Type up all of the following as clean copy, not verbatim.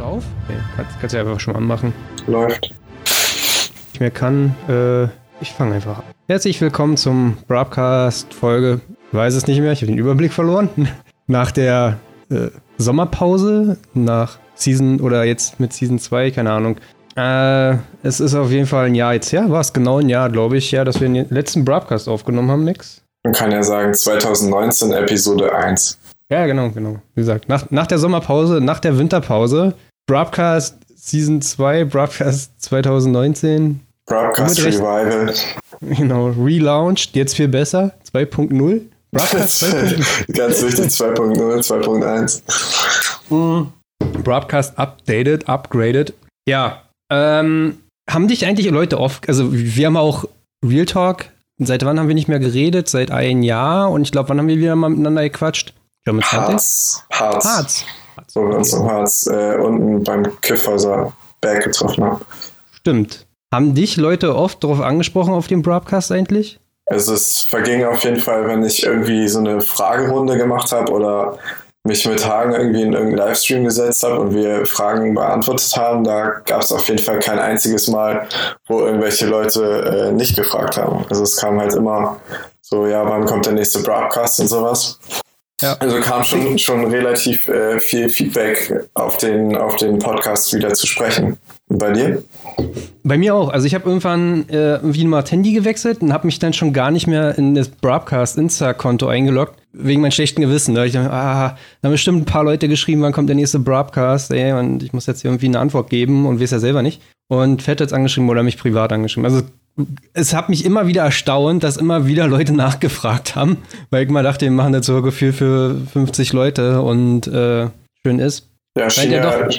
auf? Okay, kannst du ja einfach schon mal anmachen. Läuft. Ich mehr kann, ich fange einfach an. Herzlich willkommen zum Broadcast-Folge. Ich weiß es nicht mehr, ich habe den Überblick verloren. Nach der Sommerpause, nach Season oder jetzt mit Season 2, keine Ahnung. Es ist auf jeden Fall ein Jahr jetzt her, war es genau ein Jahr, glaube ich, ja, dass wir den letzten Broadcast aufgenommen haben, Nix. Man kann ja sagen 2019 Episode 1. Ja, genau. Wie gesagt, nach der Sommerpause, nach der Winterpause, Broadcast Season 2, Broadcast 2019. Broadcast Revival. Genau, relaunched, jetzt viel besser, 2.0. Broadcast 2.0. Ganz wichtig, 2.0, 2.1. Broadcast updated, upgraded. Ja, haben dich eigentlich Leute oft, also wir haben auch Real Talk, seit wann haben wir nicht mehr geredet? Seit einem Jahr und ich glaube, wann haben wir wieder mal miteinander gequatscht? Harz. Wo wir uns im Harz unten beim Kiffhäuser Berg getroffen haben. Stimmt. Haben dich Leute oft darauf angesprochen auf dem Broadcast eigentlich? Also es verging auf jeden Fall, wenn ich irgendwie so eine Fragerunde gemacht habe oder mich mit Hagen irgendwie in irgendeinen Livestream gesetzt habe und wir Fragen beantwortet haben, da gab es auf jeden Fall kein einziges Mal, wo irgendwelche Leute nicht gefragt haben. Also es kam halt immer so, ja, wann kommt der nächste Broadcast und sowas. Ja. Also kam schon relativ viel Feedback auf den Podcast wieder zu sprechen. Und bei dir? Bei mir auch. Also ich habe irgendwann irgendwie mal das Handy gewechselt und habe mich dann schon gar nicht mehr in das Broadcast Insta-Konto eingeloggt, wegen meinem schlechten Gewissen. Da habe ich dann, da haben bestimmt ein paar Leute geschrieben, wann kommt der nächste Broadcast, und ich muss jetzt irgendwie eine Antwort geben und weiß ja selber nicht. Und Fett hat's angeschrieben oder mich privat angeschrieben. Also es hat mich immer wieder erstaunt, dass immer wieder Leute nachgefragt haben, weil ich mal dachte, wir machen das so Gefühl für 50 Leute und schön ist. Ja, schien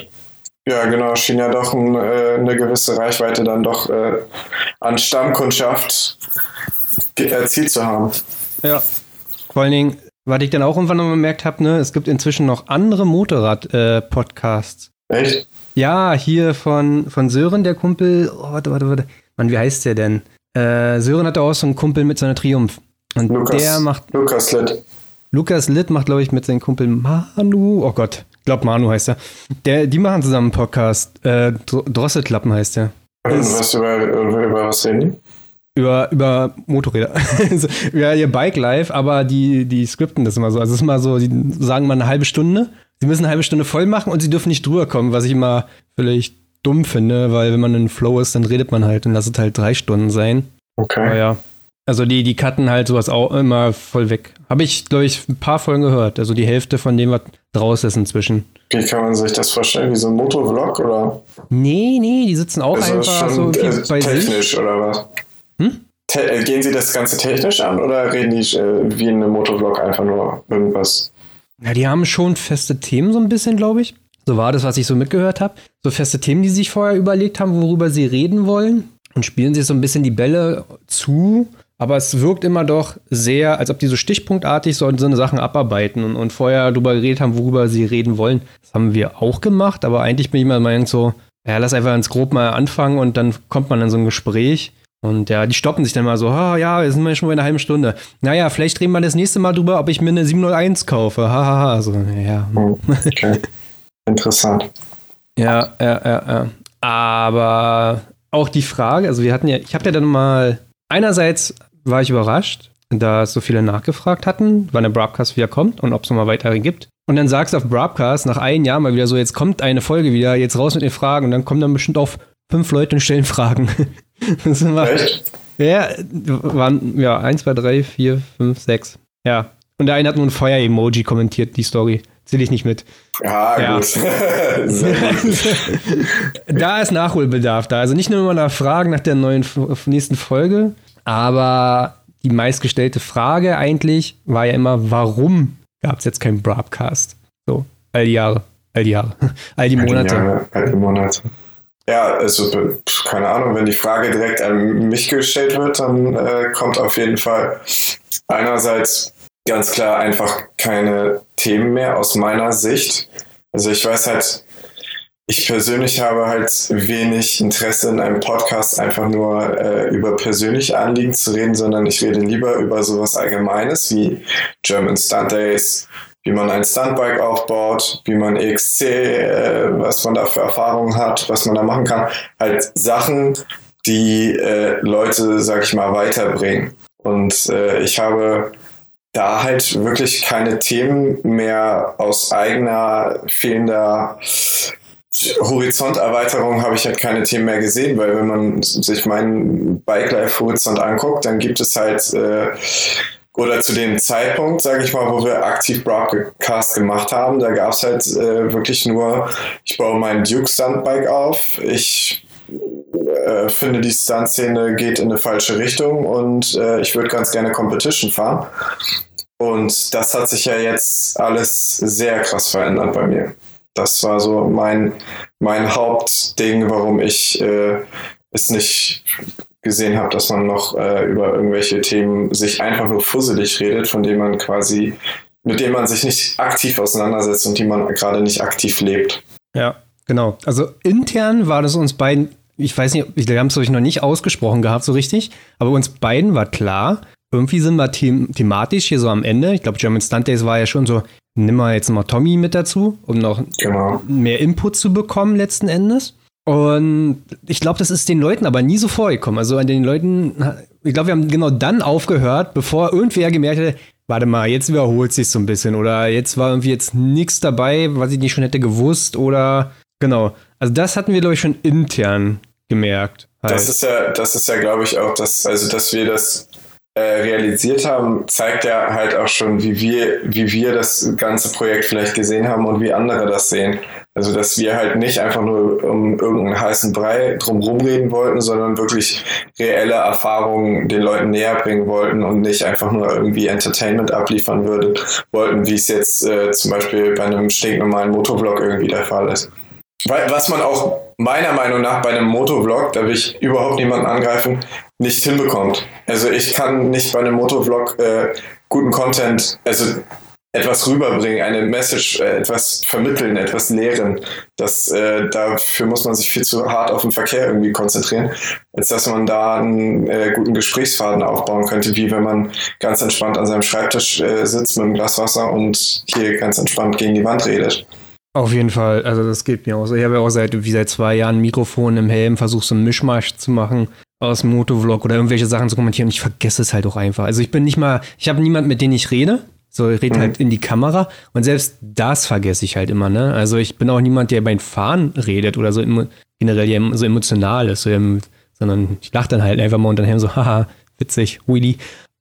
ja doch eine gewisse Reichweite dann doch an Stammkundschaft erzielt zu haben. Ja, vor allen Dingen, was ich dann auch irgendwann noch bemerkt habe, ne, es gibt inzwischen noch andere Motorrad-Podcasts. Echt? Ja, hier von Sören, der Kumpel, warte. Mann, wie heißt der denn? Sören hat auch so einen Kumpel mit seiner Triumph. Und Lukas Litt. Lukas Litt macht, glaube ich, mit seinem Kumpel Manu. Oh Gott, ich glaube Manu heißt er. Die machen zusammen einen Podcast. Drosselklappen heißt der. Und über was reden die? Über Motorräder. Ja, ihr Bike Live, aber die skripten das immer so. Also es ist immer so, die sagen mal eine halbe Stunde. Sie müssen eine halbe Stunde voll machen und sie dürfen nicht drüber kommen, was ich immer vielleicht dumm finde, weil wenn man in Flow ist, dann redet man halt und lass es halt 3 Stunden sein. Okay. Aber ja. Also die cutten halt sowas auch immer voll weg. Habe ich, glaube ich, ein paar Folgen gehört. Also die Hälfte von dem, was draus ist inzwischen. Wie kann man sich das vorstellen? Wie so ein Motovlog, oder? Nee, die sitzen auch also einfach so bei technisch, sich. Oder was? Gehen sie das Ganze technisch an oder reden die wie in einem Motovlog einfach nur irgendwas? Ja, die haben schon feste Themen so ein bisschen, glaube ich. So war das, was ich so mitgehört habe. So feste Themen, die sie sich vorher überlegt haben, worüber sie reden wollen. Und spielen sich so ein bisschen die Bälle zu. Aber es wirkt immer doch sehr, als ob die so stichpunktartig so eine Sachen abarbeiten und vorher darüber geredet haben, worüber sie reden wollen. Das haben wir auch gemacht, aber eigentlich bin ich mal meint so, ja, lass einfach ins Grob mal anfangen und dann kommt man in so ein Gespräch. Und ja, die stoppen sich dann mal so, ja, wir sind mal schon bei einer halben Stunde. Naja, vielleicht reden wir das nächste Mal drüber, ob ich mir eine 701 kaufe. Hahaha, so, ja. Okay, interessant. Ja. Aber auch die Frage, also ich habe ja dann mal, einerseits war ich überrascht, da so viele nachgefragt hatten, wann der Broadcast wieder kommt und ob es nochmal weitere gibt. Und dann sagst du auf Broadcast nach einem Jahr mal wieder so, jetzt kommt eine Folge wieder, jetzt raus mit den Fragen und dann kommen dann bestimmt auch 5 Leute und stellen Fragen. Das war, echt? Ja, waren 1, 2, 3, 4, 5, 6. Ja. Und der eine hat nur ein Feuer-Emoji kommentiert, die Story. Zähl ich nicht mit. Ja. Gut. Da ist Nachholbedarf da. Also nicht nur immer nach Fragen nach der nächsten Folge, aber die meistgestellte Frage eigentlich war ja immer, warum gab es jetzt keinen Broadcast? So, all die Monate. All die Monate. Ja, also keine Ahnung, wenn die Frage direkt an mich gestellt wird, dann kommt auf jeden Fall einerseits ganz klar einfach keine Themen mehr aus meiner Sicht. Also ich weiß halt, ich persönlich habe halt wenig Interesse in einem Podcast einfach nur über persönliche Anliegen zu reden, sondern ich rede lieber über sowas Allgemeines wie German Stunt Days, wie man ein Stuntbike aufbaut, wie man EXC, was man da für Erfahrungen hat, was man da machen kann. Halt Sachen, die Leute, sag ich mal, weiterbringen. Und ich habe da halt wirklich keine Themen mehr aus eigener fehlender Horizonterweiterung habe ich halt keine Themen mehr gesehen, weil wenn man sich meinen Bike-Life-Horizont anguckt, dann gibt es halt oder zu dem Zeitpunkt, sage ich mal, wo wir aktiv Broadcast gemacht haben, da gab es halt wirklich nur, ich baue mein Duke-Stuntbike auf, ich finde, die Stunt-Szene geht in eine falsche Richtung und ich würde ganz gerne Competition fahren. Und das hat sich ja jetzt alles sehr krass verändert bei mir. Das war so mein Hauptding, warum ich es nicht gesehen habe, dass man noch über irgendwelche Themen sich einfach nur fusselig redet, von denen man quasi, mit denen man sich nicht aktiv auseinandersetzt und die man gerade nicht aktiv lebt. Ja, genau. Also intern war das uns beiden, ich weiß nicht, wir haben es euch noch nicht ausgesprochen gehabt so richtig, aber uns beiden war klar, irgendwie sind wir thematisch hier so am Ende. Ich glaube, German Stunt Days war ja schon so, nimm mal jetzt mal Tommy mit dazu, um noch mehr Input zu bekommen letzten Endes. Und ich glaube, das ist den Leuten aber nie so vorgekommen. Also an den Leuten, ich glaube, wir haben genau dann aufgehört, bevor irgendwer gemerkt hätte, warte mal, jetzt wiederholt sich so ein bisschen oder jetzt war irgendwie jetzt nichts dabei, was ich nicht schon hätte gewusst oder genau. Also das hatten wir, glaube ich, schon intern gemerkt. Halt. Das ist ja, glaube ich, auch dass wir das realisiert haben, zeigt ja halt auch schon, wie wir das ganze Projekt vielleicht gesehen haben und wie andere das sehen. Also, dass wir halt nicht einfach nur um irgendeinen heißen Brei drumherum reden wollten, sondern wirklich reelle Erfahrungen den Leuten näher bringen wollten und nicht einfach nur irgendwie Entertainment abliefern wollten, wie es jetzt zum Beispiel bei einem stinknormalen Motovlog irgendwie der Fall ist. Weil, was man auch meiner Meinung nach bei einem Motovlog, da will ich überhaupt niemanden angreifen, nicht hinbekommt. Also ich kann nicht bei einem Motovlog guten Content, also etwas rüberbringen, eine Message, etwas vermitteln, etwas lehren. Dafür muss man sich viel zu hart auf den Verkehr irgendwie konzentrieren, als dass man da einen guten Gesprächsfaden aufbauen könnte, wie wenn man ganz entspannt an seinem Schreibtisch sitzt mit einem Glas Wasser und hier ganz entspannt gegen die Wand redet. Auf jeden Fall, also das geht mir auch so. Ich habe ja auch seit 2 Jahren ein Mikrofon im Helm, versuche so einen Mischmasch zu machen aus dem Motovlog oder irgendwelche Sachen zu kommentieren und ich vergesse es halt auch einfach. Also ich habe niemanden, mit dem ich rede. So, ich rede halt in die Kamera und selbst das vergesse ich halt immer, ne? Also ich bin auch niemand, der beim Fahren redet oder so generell so emotional ist, sondern ich lache dann halt einfach mal und dann so, haha, witzig, Willy.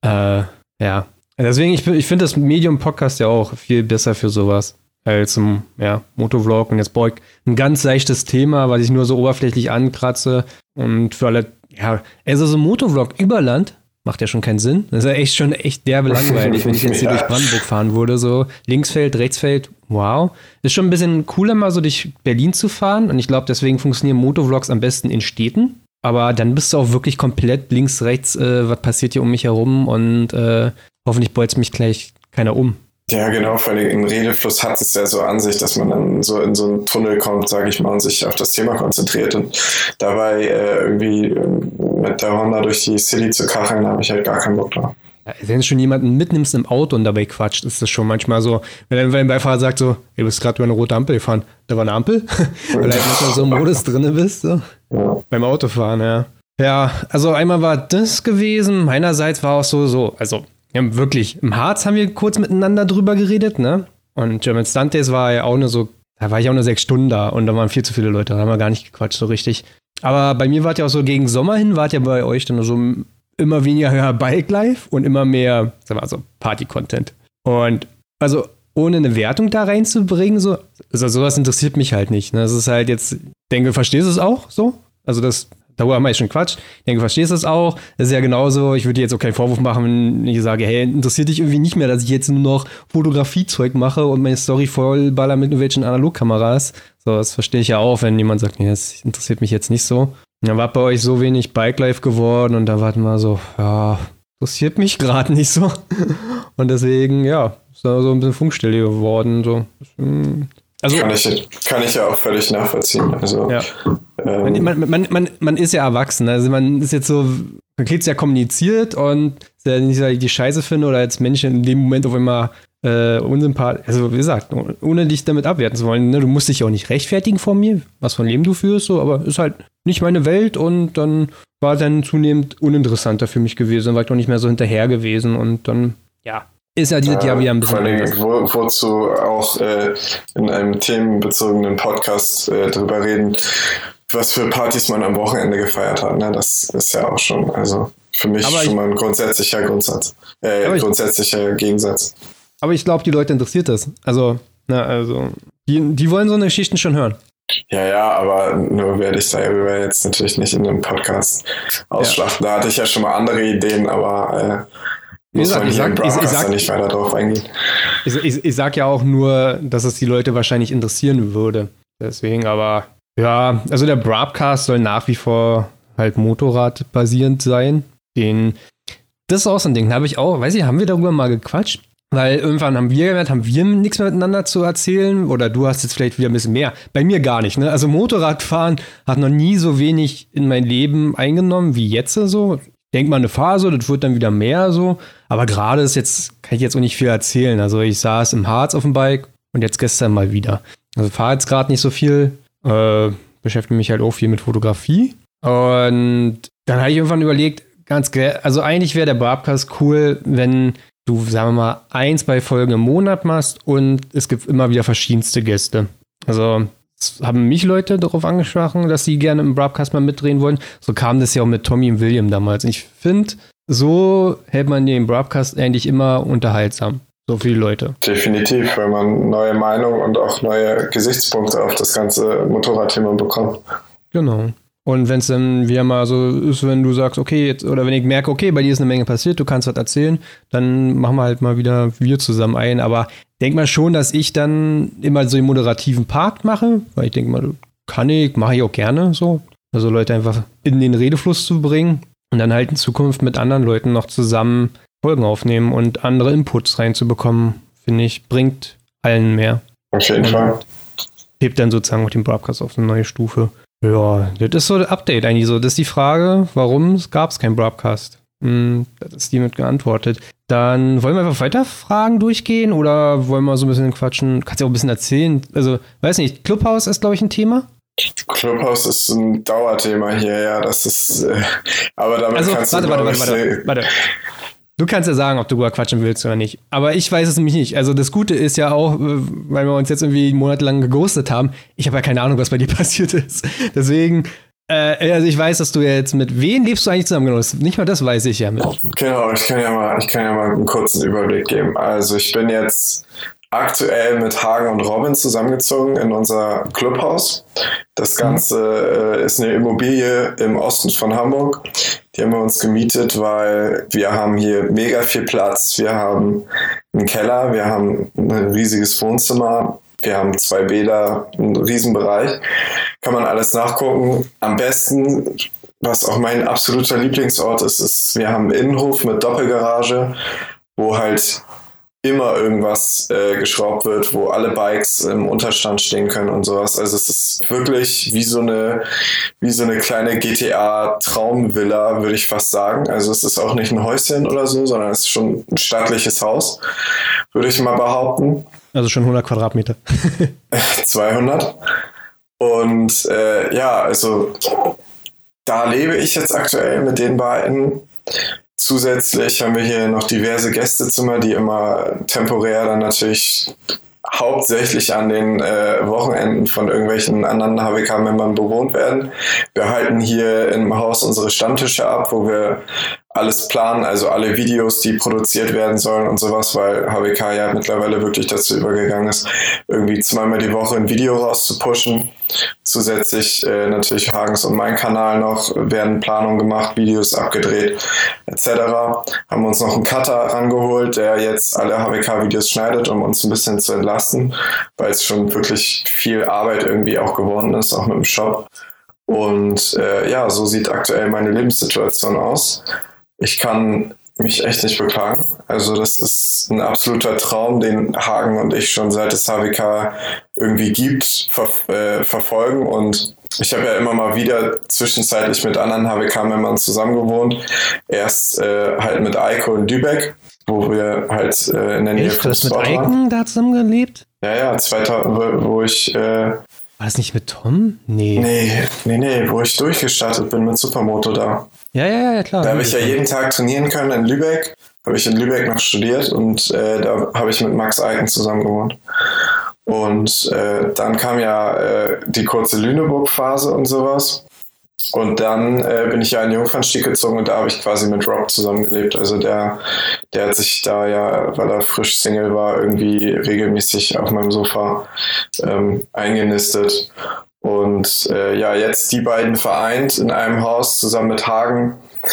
Ja. Deswegen, ich finde das Medium-Podcast ja auch viel besser für sowas als ein Motovlog. Und jetzt brauche ich ein ganz leichtes Thema, was ich nur so oberflächlich ankratze. Und für alle, also so ein Motovlog über Land macht ja schon keinen Sinn. Das ist ja echt derbe langweilig, wenn ich jetzt hier durch Brandenburg fahren würde. So Linksfeld, Rechtsfeld, wow. Ist schon ein bisschen cooler, mal so durch Berlin zu fahren. Und ich glaube, deswegen funktionieren Motovlogs am besten in Städten. Aber dann bist du auch wirklich komplett links, rechts, was passiert hier um mich herum und hoffentlich bolzt mich gleich keiner um. Ja, genau, vor allem im Redefluss hat es ja so an sich, dass man dann so in so einen Tunnel kommt, sage ich mal, und sich auf das Thema konzentriert und dabei irgendwie mit der Honda durch die City zu kacheln, habe ich halt gar keinen Bock drauf. Ja, wenn du schon jemanden mitnimmst im Auto und dabei quatscht, ist das schon manchmal so, wenn ein Beifahrer sagt so, du bist gerade über eine rote Ampel gefahren, da war eine Ampel, weil du halt nicht so im Modus drin bist, so. Ja. Beim Autofahren, ja. Ja, also einmal war das gewesen, meinerseits war auch so, also ja, wirklich, im Harz haben wir kurz miteinander drüber geredet, ne? Und German Stunt Days war ja auch nur so, da war ich auch nur 6 Stunden da und da waren viel zu viele Leute, da haben wir gar nicht gequatscht so richtig. Aber bei mir war es ja auch so, gegen Sommer hin war es ja bei euch dann so immer weniger Bike-Life und immer mehr, sagen wir mal so, Party-Content. Und also ohne eine Wertung da reinzubringen, so, also sowas interessiert mich halt nicht. Ne? Das ist halt jetzt, ich denke, verstehst du es auch so? Also darüber haben wir jetzt schon Quatsch. Ich denke, du verstehst es auch. Das ist ja genauso, ich würde dir jetzt auch keinen Vorwurf machen, wenn ich sage, hey, interessiert dich irgendwie nicht mehr, dass ich jetzt nur noch Fotografiezeug mache und meine Story vollballer mit irgendwelchen Analogkameras. So, das verstehe ich ja auch, wenn jemand sagt, nee, das interessiert mich jetzt nicht so. Und dann war bei euch so wenig Bike-Life geworden und da warten wir so, ja, interessiert mich gerade nicht so. Und deswegen, ja, ist da so ein bisschen Funkstille geworden. So. Also, kann ich ja auch völlig nachvollziehen. Also, ja. Man ist ja erwachsen. Also man ist jetzt so, man kriegt es ja kommuniziert und ist ja nicht, dass ich die Scheiße finde oder als Mensch in dem Moment auf einmal unsympathisch, also wie gesagt, ohne dich damit abwerten zu wollen, ne? Du musst dich ja auch nicht rechtfertigen vor mir, was für ein Leben du führst, so, aber ist halt nicht meine Welt und dann war dann zunehmend uninteressanter für mich gewesen, dann war ich auch nicht mehr so hinterher gewesen und dann, ja, ist ja dieses Jahr wieder ein bisschen anders. Wozu auch in einem themenbezogenen Podcast drüber reden, was für Partys man am Wochenende gefeiert hat, ne? Das ist ja auch schon, also für mich schon mal ein grundsätzlicher Gegensatz. Aber ich glaube, die Leute interessiert das. Also die wollen so eine Geschichten schon hören. Ja, aber nur werde ich darüber jetzt natürlich nicht in einem Podcast ausschlachten. Da hatte ich ja schon mal andere Ideen, aber muss man hier im Broadcast nicht weiter drauf eingehen. Ich sag ja auch nur, dass es die Leute wahrscheinlich interessieren würde. Deswegen, aber ja, also der Broadcast soll nach wie vor halt motorradbasierend sein. Das ist auch so ein Ding, haben wir darüber mal gequatscht? Weil irgendwann haben wir gemerkt, haben wir nichts mehr miteinander zu erzählen oder du hast jetzt vielleicht wieder ein bisschen mehr. Bei mir gar nicht, ne? Also Motorradfahren hat noch nie so wenig in mein Leben eingenommen wie jetzt so. Ich denke mal eine Phase, das wird dann wieder mehr so. Aber gerade kann ich jetzt auch nicht viel erzählen. Also ich saß im Harz auf dem Bike und jetzt gestern mal wieder. Also fahre jetzt gerade nicht so viel, beschäftige mich halt auch viel mit Fotografie. Und dann habe ich irgendwann überlegt, also eigentlich wäre der Broadcast cool, wenn du, sagen wir mal, 2 Folgen im Monat machst und es gibt immer wieder verschiedenste Gäste. Also es haben mich Leute darauf angesprochen, dass sie gerne im Broadcast mal mitdrehen wollen. So kam das ja auch mit Tommy und William damals. Und ich finde, so hält man den Broadcast eigentlich immer unterhaltsam. So für die Leute. Definitiv, weil man neue Meinungen und auch neue Gesichtspunkte auf das ganze Motorradthema bekommt. Genau. Und wenn es dann wieder mal so ist, wenn du sagst, okay, jetzt, oder wenn ich merke, okay, bei dir ist eine Menge passiert, du kannst was erzählen, dann machen wir halt mal wieder wir zusammen ein. Aber denk mal schon, dass ich dann immer so den moderativen Part mache, weil ich denke mal, mache ich auch gerne so. Also Leute einfach in den Redefluss zu bringen und dann halt in Zukunft mit anderen Leuten noch zusammen Folgen aufnehmen und andere Inputs reinzubekommen, finde ich, bringt allen mehr. Auf jeden Fall. Hebt dann sozusagen auch den Broadcast auf eine neue Stufe. Ja, das ist so ein Update eigentlich so. Das ist die Frage, warum gab es keinen Broadcast? Das ist die mit geantwortet. Dann wollen wir einfach weiter Fragen durchgehen oder wollen wir so ein bisschen quatschen? Kannst du auch ein bisschen erzählen? Also, weiß nicht, Clubhouse ist, glaube ich, ein Thema. Clubhouse ist ein Dauerthema hier, ja. Das ist, aber damit kannst du, warte. Du kannst ja sagen, ob du darüber quatschen willst oder nicht. Aber ich weiß es nämlich nicht. Also das Gute ist ja auch, weil wir uns jetzt irgendwie monatelang geghostet haben, ich habe ja keine Ahnung, was bei dir passiert ist. Deswegen, also ich weiß, dass du ja jetzt mit wem lebst du eigentlich zusammen? Genau, nicht mal das weiß ich ja mit. Genau, ich kann ja mal einen kurzen Überblick geben. Also ich bin jetzt aktuell mit Hagen und Robin zusammengezogen in unser Clubhaus. Das Ganze ist eine Immobilie im Osten von Hamburg. Die haben wir uns gemietet, weil wir haben hier mega viel Platz. Wir haben einen Keller, wir haben ein riesiges Wohnzimmer, wir haben 2 Bäder, einen riesen Bereich. Kann man alles nachgucken. Am besten, was auch mein absoluter Lieblingsort ist, wir haben einen Innenhof mit Doppelgarage, wo halt immer irgendwas geschraubt wird, wo alle Bikes im Unterstand stehen können und sowas. Also es ist wirklich wie so eine kleine GTA-Traumvilla, würde ich fast sagen. Also es ist auch nicht ein Häuschen oder so, sondern es ist schon ein stattliches Haus, würde ich mal behaupten. Also schon 100 Quadratmeter. 200. Und also da lebe ich jetzt aktuell mit den beiden. Zusätzlich haben wir hier noch diverse Gästezimmer, die immer temporär dann natürlich hauptsächlich an den Wochenenden von irgendwelchen anderen HWK-Membern bewohnt werden. Wir halten hier im Haus unsere Stammtische ab, wo wir alles planen, also alle Videos, die produziert werden sollen und sowas, weil HWK ja mittlerweile wirklich dazu übergegangen ist, irgendwie 2-mal die Woche ein Video rauszupushen. Zusätzlich natürlich Hagens und mein Kanal noch, werden Planungen gemacht, Videos abgedreht etc. Haben uns noch einen Cutter rangeholt, der jetzt alle HWK-Videos schneidet, um uns ein bisschen zu entlasten, weil es schon wirklich viel Arbeit irgendwie auch geworden ist, auch mit dem Shop. Und so sieht aktuell meine Lebenssituation aus. Ich kann mich echt nicht beklagen. Also das ist ein absoluter Traum, den Hagen und ich schon seit es HWK irgendwie gibt, verfolgen. Und ich habe ja immer mal wieder zwischenzeitlich mit anderen HWK-Membern zusammen gewohnt. Erst halt mit Eiko in Lübeck. wo wir halt in der Nähe Echt? Du vom hast mit Spot waren. Eiken da zusammen gelebt? Ja, 2000, wo ich... War das nicht mit Tom? Nee. Nee, wo ich durchgestartet bin mit Supermoto da. Ja, klar. Da habe ich ja jeden Tag trainieren können in Lübeck. Habe ich in Lübeck noch studiert und da habe ich mit Max Eiken zusammen gewohnt. Und dann kam ja die kurze Lüneburg-Phase und sowas. Und dann bin ich ja in Jungfernstieg gezogen und da habe ich quasi mit Rob zusammengelebt. Also der hat sich da ja, weil er frisch Single war, irgendwie regelmäßig auf meinem Sofa eingenistet. Und jetzt die beiden vereint in einem Haus zusammen mit Hagen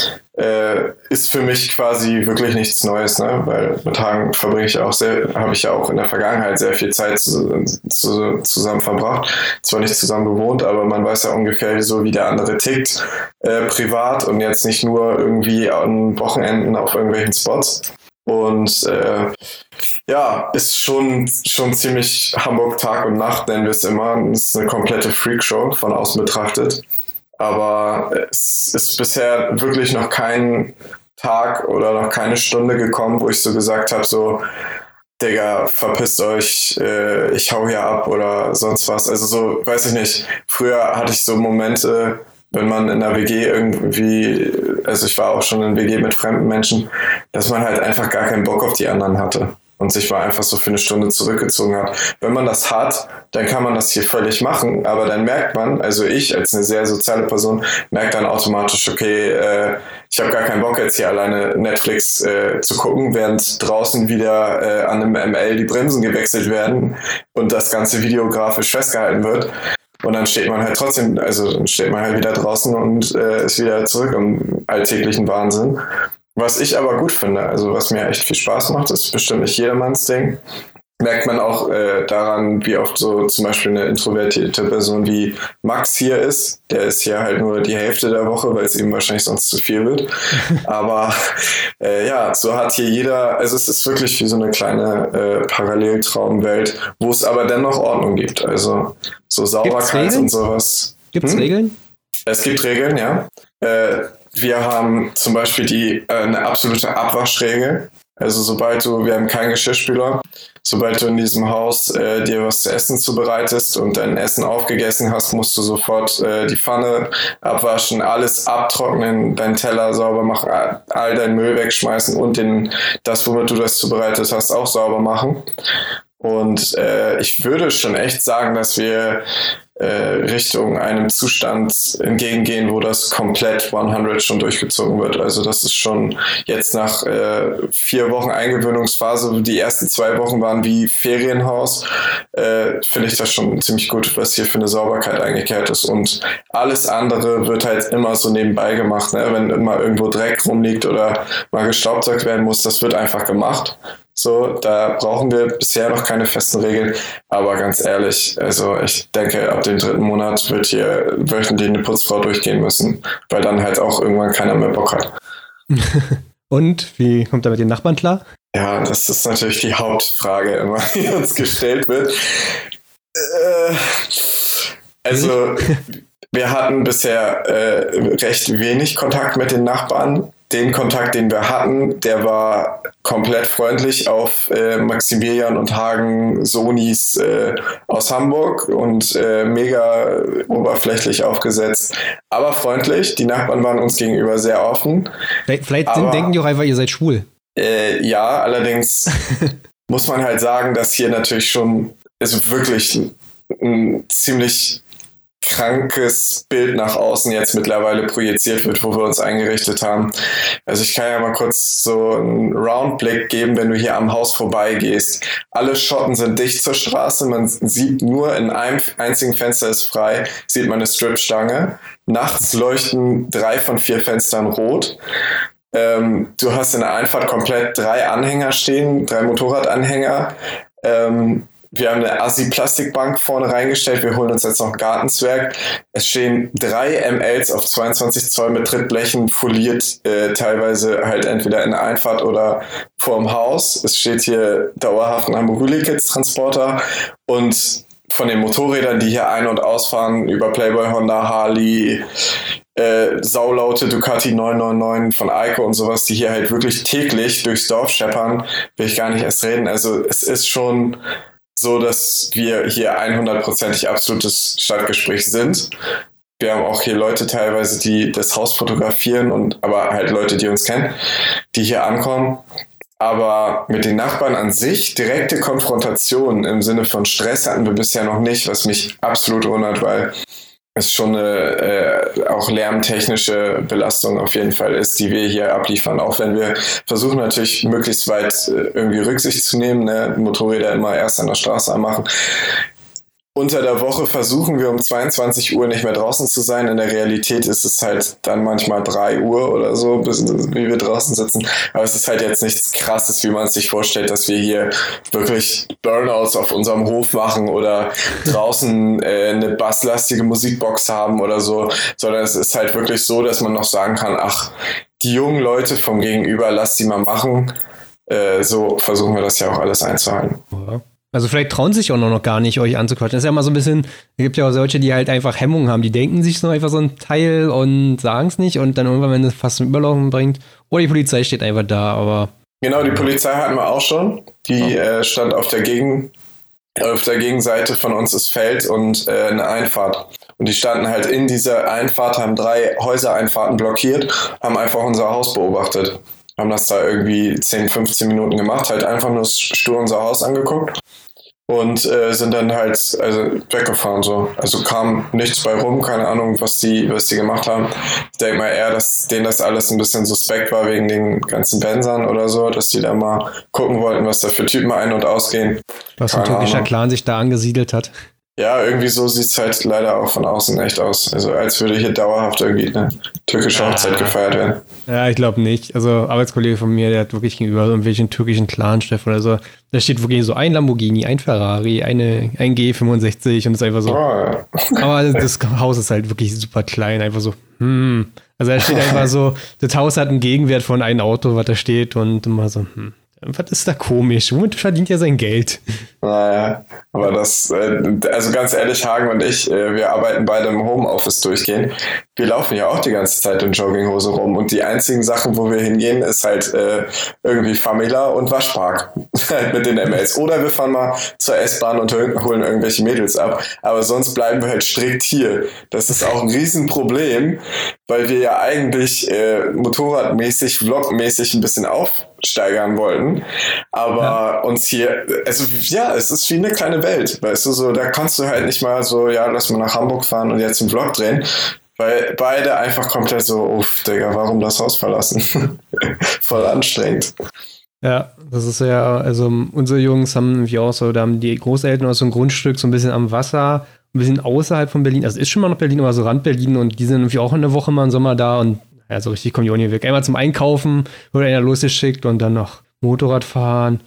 ist für mich quasi wirklich nichts Neues, ne? Weil mit Hagen habe ich ja auch in der Vergangenheit sehr viel Zeit zusammen verbracht. Zwar nicht zusammen gewohnt, aber man weiß ja ungefähr so, wie der andere tickt, privat und jetzt nicht nur irgendwie an Wochenenden auf irgendwelchen Spots. Und ist schon ziemlich Hamburg Tag und Nacht, nennen wir es immer. Es ist eine komplette Freakshow von außen betrachtet. Aber es ist bisher wirklich noch kein Tag oder noch keine Stunde gekommen, wo ich so gesagt habe, so, Digga, verpisst euch, ich hau hier ab oder sonst was. Also so, weiß ich nicht. Früher hatte ich so Momente, wenn man in einer WG irgendwie, also ich war auch schon in WG mit fremden Menschen, dass man halt einfach gar keinen Bock auf die anderen hatte und sich mal einfach so für eine Stunde zurückgezogen hat. Wenn man das hat, dann kann man das hier völlig machen, aber dann merkt man, also ich als eine sehr soziale Person, merkt dann automatisch, okay, ich habe gar keinen Bock jetzt hier alleine Netflix zu gucken, während draußen wieder an einem ML die Bremsen gewechselt werden und das ganze videografisch festgehalten wird. Und dann steht man halt trotzdem, also dann steht man halt wieder draußen und ist wieder zurück im alltäglichen Wahnsinn. Was ich aber gut finde, also was mir echt viel Spaß macht, ist bestimmt nicht jedermanns Ding. Merkt man auch daran, wie oft so zum Beispiel eine introvertierte Person wie Max hier ist. Der ist hier halt nur die Hälfte der Woche, weil es ihm wahrscheinlich sonst zu viel wird. Aber so hat hier jeder, also es ist wirklich wie so eine kleine Paralleltraumwelt, wo es aber dennoch Ordnung gibt. Also so Sauberkeit und sowas. Gibt es Regeln? Es gibt Regeln, ja. Wir haben zum Beispiel eine absolute Abwaschregel. Also wir haben keinen Geschirrspüler, sobald du in diesem Haus dir was zu essen zubereitest und dein Essen aufgegessen hast, musst du sofort die Pfanne abwaschen, alles abtrocknen, deinen Teller sauber machen, all deinen Müll wegschmeißen und das, womit du das zubereitet hast, auch sauber machen. Und ich würde schon echt sagen, dass wir Richtung einem Zustand entgegengehen, wo das komplett 100 schon durchgezogen wird. Also das ist schon jetzt nach 4 Wochen Eingewöhnungsphase, die ersten 2 Wochen waren wie Ferienhaus, finde ich das schon ziemlich gut, was hier für eine Sauberkeit eingekehrt ist. Und alles andere wird halt immer so nebenbei gemacht, ne? Wenn immer irgendwo Dreck rumliegt oder mal gestaubsaugt werden muss, das wird einfach gemacht. So, da brauchen wir bisher noch keine festen Regeln. Aber ganz ehrlich, also ich denke, ab dem 3. Monat wird hier wöchentlich eine Putzfrau durchgehen müssen, weil dann halt auch irgendwann keiner mehr Bock hat. Und wie kommt er mit den Nachbarn klar? Ja, das ist natürlich die Hauptfrage immer, die uns gestellt wird. Also wir hatten bisher recht wenig Kontakt mit den Nachbarn. Den Kontakt, den wir hatten, der war komplett freundlich auf Maximilian und Hagen Sonis aus Hamburg und mega oberflächlich aufgesetzt, aber freundlich. Die Nachbarn waren uns gegenüber sehr offen. Vielleicht denken die auch einfach, ihr seid schwul. Ja, allerdings muss man halt sagen, dass hier natürlich schon wirklich ein ziemlich krankes Bild nach außen jetzt mittlerweile projiziert wird, wo wir uns eingerichtet haben. Also ich kann ja mal kurz so einen Roundblick geben, wenn du hier am Haus vorbeigehst. Alle Schotten sind dicht zur Straße, man sieht nur in einem einzigen Fenster ist frei, sieht man eine Stripstange. Nachts leuchten 3 von 4 Fenstern rot. Du hast in der Einfahrt komplett 3 Anhänger stehen, 3 Motorradanhänger. Wir haben eine Assi-Plastikbank vorne reingestellt. Wir holen uns jetzt noch ein Gartenzwerg. Es stehen 3 MLs auf 22 Zoll mit Trittblechen foliert, teilweise halt entweder in der Einfahrt oder vorm Haus. Es steht hier dauerhaft ein Hamburg-Kids-Transporter und von den Motorrädern, die hier ein- und ausfahren, über Playboy, Honda, Harley, saulaute Ducati 999 von Eiko und sowas, die hier halt wirklich täglich durchs Dorf scheppern, will ich gar nicht erst reden. Also es ist schon so, dass wir hier 100%ig absolutes Stadtgespräch sind. Wir haben auch hier Leute teilweise, die das Haus fotografieren, aber halt Leute, die uns kennen, die hier ankommen. Aber mit den Nachbarn an sich, direkte Konfrontation im Sinne von Stress hatten wir bisher noch nicht, was mich absolut wundert, weil es schon eine auch lärmtechnische Belastung auf jeden Fall ist, die wir hier abliefern. Auch wenn wir versuchen natürlich möglichst weit irgendwie Rücksicht zu nehmen, ne? Motorräder immer erst an der Straße anmachen. Unter der Woche versuchen wir um 22 Uhr nicht mehr draußen zu sein. In der Realität ist es halt dann manchmal 3 Uhr oder so, wie wir draußen sitzen. Aber es ist halt jetzt nichts Krasses, wie man es sich vorstellt, dass wir hier wirklich Burnouts auf unserem Hof machen oder draußen eine basslastige Musikbox haben oder so. Sondern es ist halt wirklich so, dass man noch sagen kann, ach, die jungen Leute vom Gegenüber, lass die mal machen. So versuchen wir das ja auch alles einzuhalten. Ja. Also vielleicht trauen sich auch noch gar nicht, euch anzuquatschen. Das ist ja immer so ein bisschen, es gibt ja auch solche, die halt einfach Hemmungen haben. Die denken sich so einfach so ein Teil und sagen es nicht und dann irgendwann, wenn es fast zum Überlaufen bringt, oder die Polizei steht einfach da, aber... Genau, die Polizei hatten wir auch schon. Die stand auf der Gegenseite von uns ist Feld und eine Einfahrt. Und die standen halt in dieser Einfahrt, haben 3 Häusereinfahrten blockiert, haben einfach unser Haus beobachtet. Haben das da irgendwie 10, 15 Minuten gemacht, halt einfach nur stur unser Haus angeguckt. Und sind dann halt weggefahren so. Also kam nichts bei rum, keine Ahnung, was die gemacht haben. Ich denke mal eher, dass denen das alles ein bisschen suspekt war wegen den ganzen Bensern oder so, dass die da mal gucken wollten, was da für Typen ein- und ausgehen. Was ein türkischer Clan sich da angesiedelt hat. Ja, irgendwie so sieht es halt leider auch von außen echt aus. Also als würde hier dauerhaft irgendwie eine türkische Hochzeit gefeiert werden. Ja, ich glaube nicht. Also Arbeitskollege von mir, der hat wirklich gegenüber irgendwelchen türkischen Clan-Chef oder so, da steht wirklich so ein Lamborghini, ein Ferrari, ein G65 und es ist einfach so. Oh, ja. Aber das Haus ist halt wirklich super klein, einfach so, Also da steht einfach so, das Haus hat einen Gegenwert von einem Auto, was da steht und immer so, was ist da komisch? Womit verdient er sein Geld? Naja, aber das, also ganz ehrlich, Hagen und ich, wir arbeiten beide im Homeoffice durchgehend. Wir laufen ja auch die ganze Zeit in Jogginghose rum und die einzigen Sachen, wo wir hingehen, ist halt irgendwie Famila und Waschpark mit den MLs. Oder wir fahren mal zur S-Bahn und holen irgendwelche Mädels ab. Aber sonst bleiben wir halt strikt hier. Das ist auch ein Riesenproblem, weil wir ja eigentlich motorradmäßig, vlogmäßig ein bisschen aufsteigern wollten. Aber uns hier, also ja, es ist wie eine kleine Welt, weißt du, so, da kannst du halt nicht mal so, ja, lass mal nach Hamburg fahren und jetzt einen Vlog drehen, weil beide einfach komplett so, uff, Digga, warum das Haus verlassen? Voll anstrengend. Ja, das ist ja, also unsere Jungs haben irgendwie auch so, da haben die Großeltern aus so ein Grundstück so ein bisschen am Wasser, ein bisschen außerhalb von Berlin, also ist schon mal noch Berlin, aber so Rand Berlin und die sind irgendwie auch eine Woche mal im Sommer da und ja, so richtig kommen die auch nie weg. Einmal zum Einkaufen, wurde einer losgeschickt und dann noch Motorrad fahren.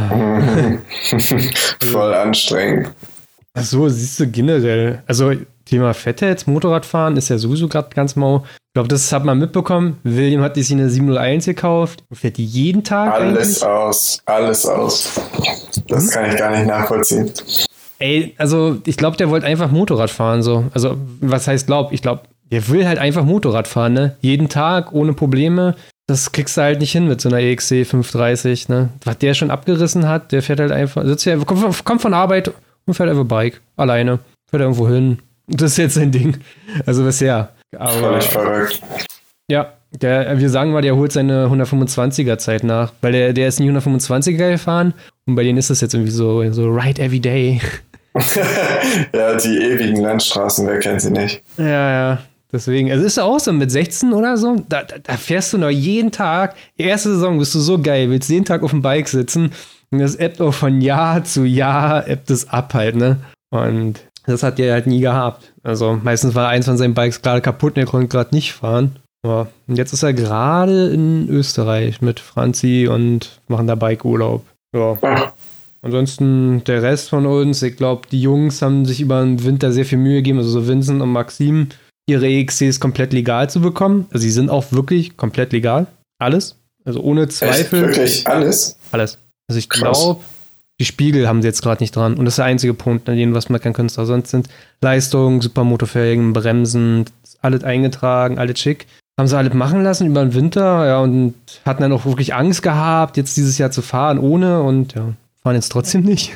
Voll anstrengend. Ach so, siehst du generell, also Thema Fette jetzt, Motorradfahren ist ja sowieso gerade ganz mau. Ich glaube, das hat man mitbekommen. William hat sich eine 701 gekauft und fährt die jeden Tag alles aus. Das kann ich gar nicht nachvollziehen. Ey, also ich glaube, der wollte einfach Motorrad fahren, so. Also, was heißt glaub? Ich glaube, der will halt einfach Motorrad fahren, ne? Jeden Tag, ohne Probleme. Das kriegst du halt nicht hin mit so einer EXC 530, ne? Was der schon abgerissen hat, der fährt halt einfach, kommt von Arbeit und fährt einfach Bike, alleine. Fährt irgendwo hin. Das ist jetzt sein Ding. Also bisher. Aber, völlig verrückt. Ja, wir sagen mal, der holt seine 125er Zeit nach, weil der ist nie 125er gefahren und bei denen ist das jetzt irgendwie so Ride Every Day. Ja, die ewigen Landstraßen, wer kennt sie nicht? Ja. Deswegen, also ist auch so mit 16 oder so, da fährst du noch jeden Tag, die erste Saison bist du so geil, willst jeden Tag auf dem Bike sitzen und das ebbt auch von Jahr zu Jahr, ebbt es ab halt, ne? Und das hat der halt nie gehabt. Also meistens war eins von seinen Bikes gerade kaputt und er konnte gerade nicht fahren. Ja. Und jetzt ist er gerade in Österreich mit Franzi und machen da Bikeurlaub. Ja. Ansonsten der Rest von uns, ich glaube, die Jungs haben sich über den Winter sehr viel Mühe gegeben, also so Vincent und Maxim, ihre EXCs komplett legal zu bekommen. Also sie sind auch wirklich komplett legal. Alles. Also ohne Zweifel. Echt? Wirklich alles? Alles. Also ich glaube, Die Spiegel haben sie jetzt gerade nicht dran. Und das ist der einzige Punkt, an dem was meckern kannst. Sonst sind Leistung, Supermotofelgen, Bremsen, alles eingetragen, alles schick. Haben sie alles machen lassen über den Winter, ja, und hatten dann auch wirklich Angst gehabt, jetzt dieses Jahr zu fahren ohne und ja, fahren jetzt trotzdem nicht.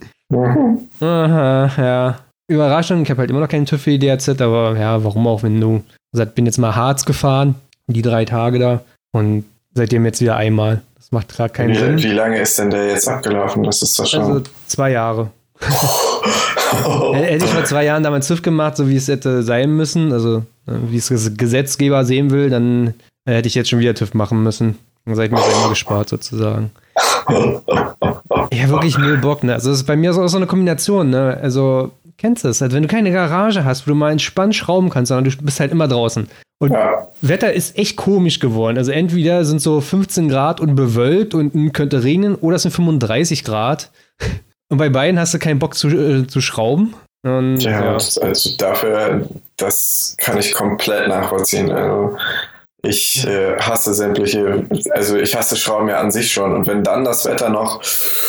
Aha, ja. Überraschend, ich habe halt immer noch keinen TÜV für die DRZ, aber ja, warum auch, wenn du bin jetzt mal Harz gefahren, die 3 Tage da und seitdem jetzt wieder einmal. Das macht gerade keinen Sinn. Wie lange ist denn der jetzt abgelaufen? Das ist doch schon... Also 2 Jahre. Hätte ich vor 2 Jahren damals TÜV gemacht, so wie es hätte sein müssen, also wie es der Gesetzgeber sehen will, dann hätte ich jetzt schon wieder TÜV machen müssen. Dann seid mir einmal gespart sozusagen. Ja, wirklich null Bock, ne? Also das ist bei mir so eine Kombination, ne? Also, kennst du es? Also, wenn du keine Garage hast, wo du mal entspannt schrauben kannst, sondern du bist halt immer draußen. Und Wetter ist echt komisch geworden. Also entweder sind so 15 Grad und bewölkt und könnte regnen, oder es sind 35 Grad. Und bei beiden hast du keinen Bock zu schrauben. Und, ja, also dafür, das kann ich komplett nachvollziehen. Also ich hasse ich hasse Schrauben ja an sich schon. Und wenn dann das Wetter noch,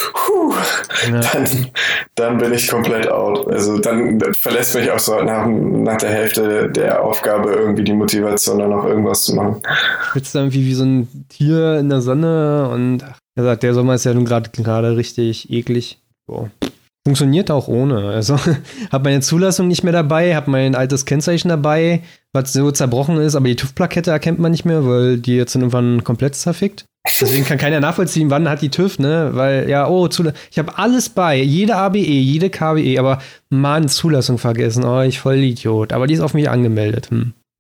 dann bin ich komplett out. Also dann verlässt mich auch so nach der Hälfte der Aufgabe irgendwie die Motivation, dann noch irgendwas zu machen. Schwitzt dann wie so ein Tier in der Sonne und der Sommer ist ja nun gerade richtig eklig. So. Funktioniert auch ohne. Also habe meine Zulassung nicht mehr dabei, habe mein altes Kennzeichen dabei, was so zerbrochen ist, aber die TÜV-Plakette erkennt man nicht mehr, weil die jetzt irgendwann komplett zerfickt. Deswegen kann keiner nachvollziehen, wann hat die TÜV, ne? Weil, ich habe alles bei, jede ABE, jede KBE, aber Mann, Zulassung vergessen, ich voll Idiot. Aber die ist auf mich angemeldet.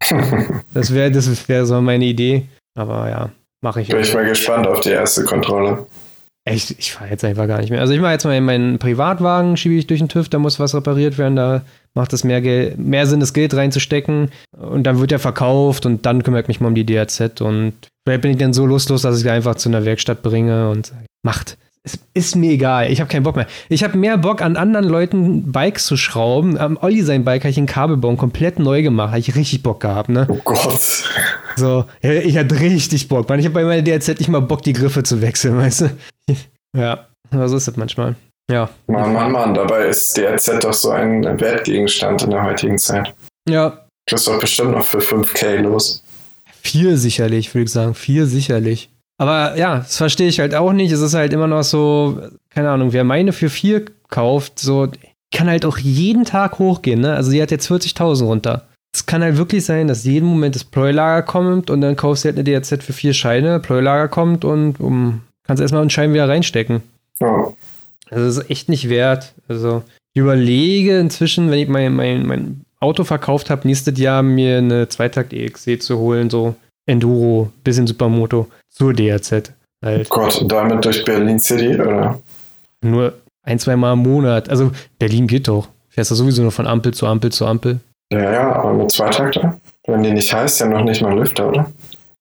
Das wäre so meine Idee, aber ja, mache ich. Bin ich mal gespannt auf die erste Kontrolle. Echt, ich fahre jetzt einfach gar nicht mehr. Also ich mache jetzt mal in meinen Privatwagen, schiebe ich durch den TÜV, da muss was repariert werden, da macht es mehr Sinn, das Geld reinzustecken und dann wird er verkauft und dann kümmere ich mich mal um die DRZ und vielleicht bin ich dann so lustlos, dass ich sie einfach zu einer Werkstatt bringe und macht. Es ist mir egal, ich habe keinen Bock mehr. Ich habe mehr Bock, an anderen Leuten Bikes zu schrauben. Am Olli sein Bike habe ich einen Kabelbaum komplett neu gemacht, habe ich richtig Bock gehabt, ne? Oh Gott. So, ich hatte richtig Bock. Ich habe bei meiner DRZ nicht mal Bock, die Griffe zu wechseln, weißt du? Ja, aber so ist das manchmal. Ja. Mann, dabei ist DRZ doch so ein Wertgegenstand in der heutigen Zeit. Ja. Das ist doch bestimmt noch für 5.000 los. 4 sicherlich, würde ich sagen. 4 sicherlich. Aber ja, das verstehe ich halt auch nicht. Es ist halt immer noch so, keine Ahnung, wer meine für 4 kauft, so, kann halt auch jeden Tag hochgehen, ne? Also die hat jetzt 40.000 runter. Es kann halt wirklich sein, dass jeden Moment das Pleuelager kommt und dann kaufst du halt eine DRZ für 4 Scheine, Pleuelager kommt und kannst erstmal einen Schein wieder reinstecken. Ja. Also das ist echt nicht wert. Also ich überlege inzwischen, wenn ich mein Auto verkauft habe, nächstes Jahr mir eine Zweitakt EXC zu holen, so Enduro, bisschen Supermoto, zur DRZ. Halt. Oh Gott, und damit durch Berlin City, oder? Nur 1-2 Mal im Monat. Also Berlin geht doch. Fährst du sowieso nur von Ampel zu Ampel zu Ampel. Ja, aber mit Zweitakter? Wenn die nicht heißt, ja noch nicht mal Lüfter, oder?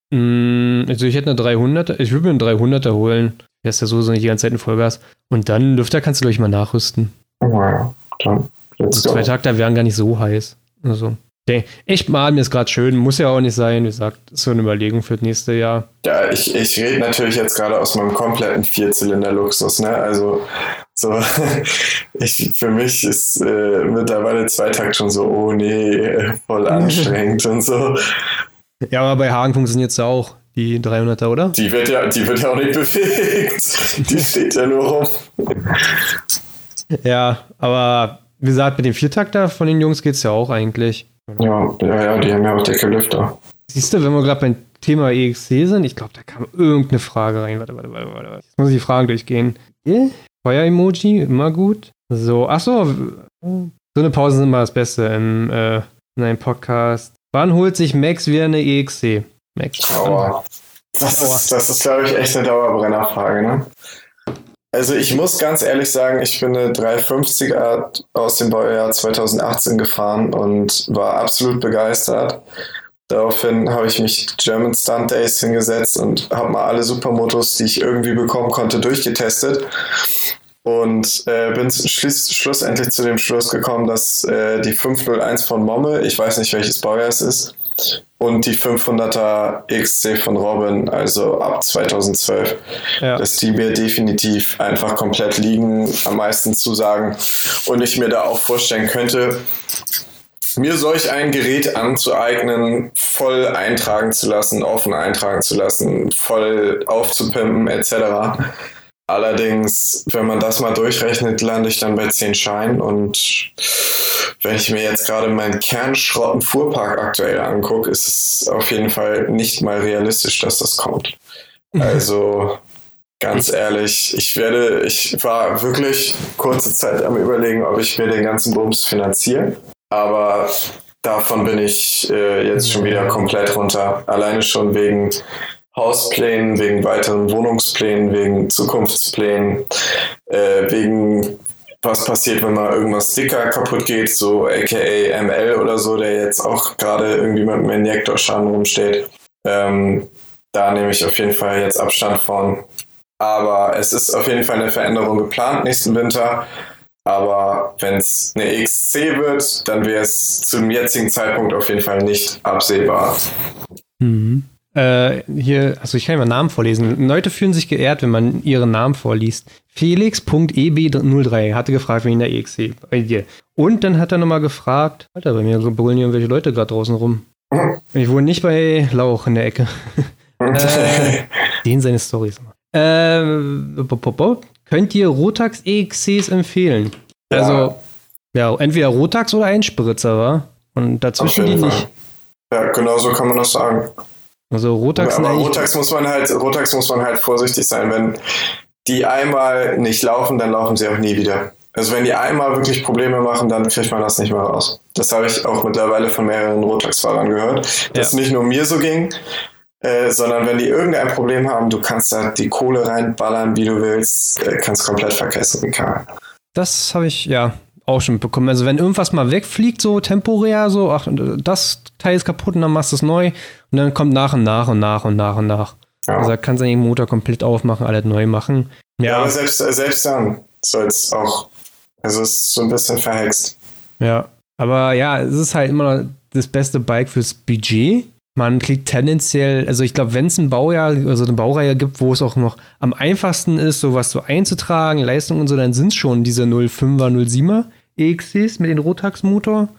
Also ich hätte eine 300er, ich würde mir eine 300er holen. Fährst ja sowieso nicht die ganze Zeit in Vollgas. Und dann Lüfter kannst du gleich mal nachrüsten. Oh ja, dann. Also 2 Takter wären gar nicht so heiß. Also, echt mal, mir ist gerade schön, muss ja auch nicht sein. Wie gesagt, ist so eine Überlegung für das nächste Jahr. Ja, ich rede natürlich jetzt gerade aus meinem kompletten 4-Zylinder-Luxus, ne? Also, so, für mich ist mittlerweile Zweitakt schon so, oh nee, voll anstrengend und so. Ja, aber bei Hagen funktioniert es ja auch, die 300er, oder? Die wird ja auch nicht bewegt. Die steht ja nur rum. Ja, aber wie gesagt, mit dem 4-Takter von den Jungs geht's ja auch eigentlich. Ja, die haben ja auch dicke Lüfter. Siehst du, wenn wir gerade beim Thema EXC sind, ich glaube, da kam irgendeine Frage rein. Warte. Jetzt muss ich die Fragen durchgehen. Feuer-Emoji, immer gut. So, achso, so eine Pause ist immer das Beste in einem Podcast. Wann holt sich Max wieder eine EXC? Max. Aua. Das ist, glaube ich, echt eine Dauerbrennerfrage, ne? Also ich muss ganz ehrlich sagen, ich bin eine 350er aus dem Baujahr 2018 gefahren und war absolut begeistert. Daraufhin habe ich mich German Stunt Days hingesetzt und habe mal alle Supermotos, die ich irgendwie bekommen konnte, durchgetestet. Und bin schlussendlich zu dem Schluss gekommen, dass die 501 von Momme, ich weiß nicht welches Baujahr es ist, und die 500er XC von Robin, also ab 2012, dass die mir definitiv einfach komplett liegen, am meisten zusagen und ich mir da auch vorstellen könnte, mir solch ein Gerät anzueignen, voll eintragen zu lassen, offen eintragen zu lassen, voll aufzupimpen etc. Allerdings, wenn man das mal durchrechnet, lande ich dann bei 10 Scheinen und wenn ich mir jetzt gerade meinen Kernschrotten-Fuhrpark aktuell angucke, ist es auf jeden Fall nicht mal realistisch, dass das kommt. Also ganz ehrlich, ich war wirklich kurze Zeit am Überlegen, ob ich mir den ganzen Bums finanziere, aber davon bin ich jetzt schon wieder komplett runter. Alleine schon wegen Hausplänen, wegen weiteren Wohnungsplänen, wegen Zukunftsplänen, wegen was passiert, wenn mal irgendwas Sticker kaputt geht, so aka ML oder so, der jetzt auch gerade irgendwie mit dem Injektorschaden rumsteht. Da nehme ich auf jeden Fall jetzt Abstand von. Aber es ist auf jeden Fall eine Veränderung geplant nächsten Winter. Aber wenn es eine XC wird, dann wäre es zum jetzigen Zeitpunkt auf jeden Fall nicht absehbar. Hier, also ich kann ja mal Namen vorlesen. Leute fühlen sich geehrt, wenn man ihren Namen vorliest. Felix.eb03 hatte gefragt wegen der EXC bei dir. Und dann hat er nochmal gefragt, Alter, bei mir brüllen irgendwelche Leute gerade draußen rum. Ich wohne nicht bei Lauch in der Ecke. Den seine Storys. Könnt ihr Rotax EXCs empfehlen? Ja. Also, ja, entweder Rotax oder Einspritzer, wa? Und dazwischen die nicht. Ja, genau so kann man das sagen. Also Rotax, aber Rotax muss man halt vorsichtig sein. Wenn die einmal nicht laufen, dann laufen sie auch nie wieder. Also wenn die einmal wirklich Probleme machen, dann kriegt man das nicht mehr raus. Das habe ich auch mittlerweile von mehreren Rotax-Fahrern gehört, dass es nicht nur mir so ging, sondern wenn die irgendein Problem haben, du kannst da die Kohle reinballern, wie du willst, kannst komplett vergessen. Das habe ich ja auch schon mitbekommen. Also wenn irgendwas mal wegfliegt, so temporär, so, ach, das Teil ist kaputt und dann machst du es neu und dann kommt nach und nach. Ja. Also da kannst du den Motor komplett aufmachen, alles neu machen. Ja, aber selbst dann soll es auch, also es ist so ein bisschen verhext. Ja, aber ja, es ist halt immer noch das beste Bike fürs Budget. Man kriegt tendenziell, also ich glaube, wenn es ein Baujahr, also eine Baureihe gibt, wo es auch noch am einfachsten ist, sowas so einzutragen, Leistung und so, dann sind es schon diese 05er, 07er EXCs mit dem Rotax-Motor.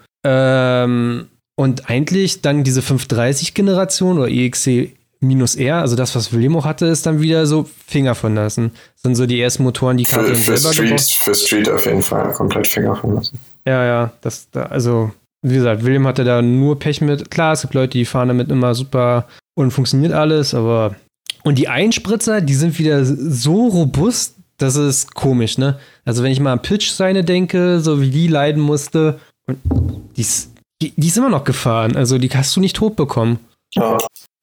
Und eigentlich dann diese 530-Generation oder EXC-R, also das, was William auch hatte, ist dann wieder so Finger von lassen. Das sind so die ersten Motoren, die Karte selber gebaut. Für Street auf jeden Fall komplett Finger von lassen. Ja, also wie gesagt, William hatte da nur Pech mit. Klar, es gibt Leute, die fahren damit immer super und funktioniert alles, aber und die Einspritzer, die sind wieder so robust, das ist komisch, ne? Also wenn ich mal an Pitch-Seine denke, so wie die leiden musste, und die ist immer noch gefahren, also die hast du nicht tot bekommen. Ja.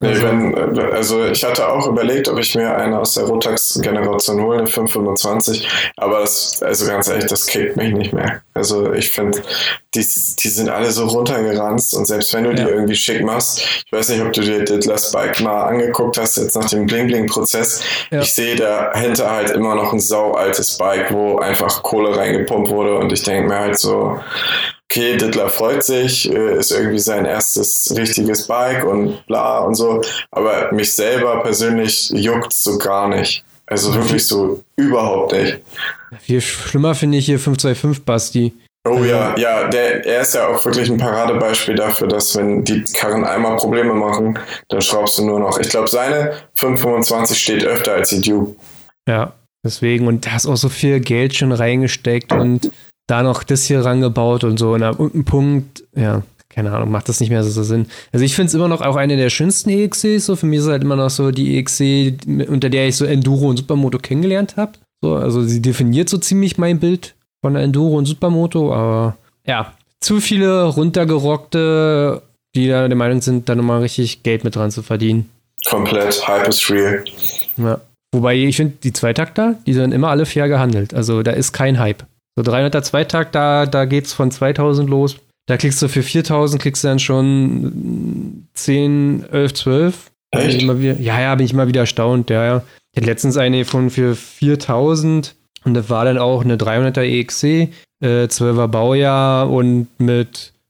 Also ich hatte auch überlegt, ob ich mir eine aus der Rotax-Generation hole, eine 525, aber also ganz ehrlich, das kickt mich nicht mehr. Also ich finde, die sind alle so runtergeranzt und selbst wenn du die irgendwie schick machst, ich weiß nicht, ob du dir das Bike mal angeguckt hast, jetzt nach dem Bling-Bling-Prozess, ich sehe dahinter halt immer noch ein saualtes Bike, wo einfach Kohle reingepumpt wurde und ich denke mir halt so, okay, Dittler freut sich, ist irgendwie sein erstes richtiges Bike und bla und so, aber mich selber persönlich juckt so gar nicht. Also wirklich so überhaupt nicht. Viel schlimmer finde ich hier 525 Basti. Oh ja, er ist ja auch wirklich ein Paradebeispiel dafür, dass wenn die Karren einmal Probleme machen, dann schraubst du nur noch. Ich glaube, seine 525 steht öfter als die Duke. Ja, deswegen, und da hast auch so viel Geld schon reingesteckt und da noch das hier rangebaut und so. Und ab irgendeinem Punkt, ja, keine Ahnung, macht das nicht mehr so Sinn. Also ich finde es immer noch auch eine der schönsten EXCs. So. Für mich ist es halt immer noch so die EXC, unter der ich so Enduro und Supermoto kennengelernt habe. So, also sie definiert so ziemlich mein Bild von der Enduro und Supermoto. Aber ja, zu viele runtergerockte, die da der Meinung sind, da nochmal richtig Geld mit dran zu verdienen. Komplett, Hype is real. Ja. Wobei ich finde, die Zweitakter, die sind immer alle fair gehandelt. Also da ist kein Hype. So 300er Zweitakt, da geht's von 2000 los. Da kriegst du für 4000, kriegst du dann schon 10, 11, 12. Echt? Bin ich mal wieder erstaunt, ja. Ich hatte letztens eine von für 4000 und das war dann auch eine 300er EXC, 12er Baujahr und mit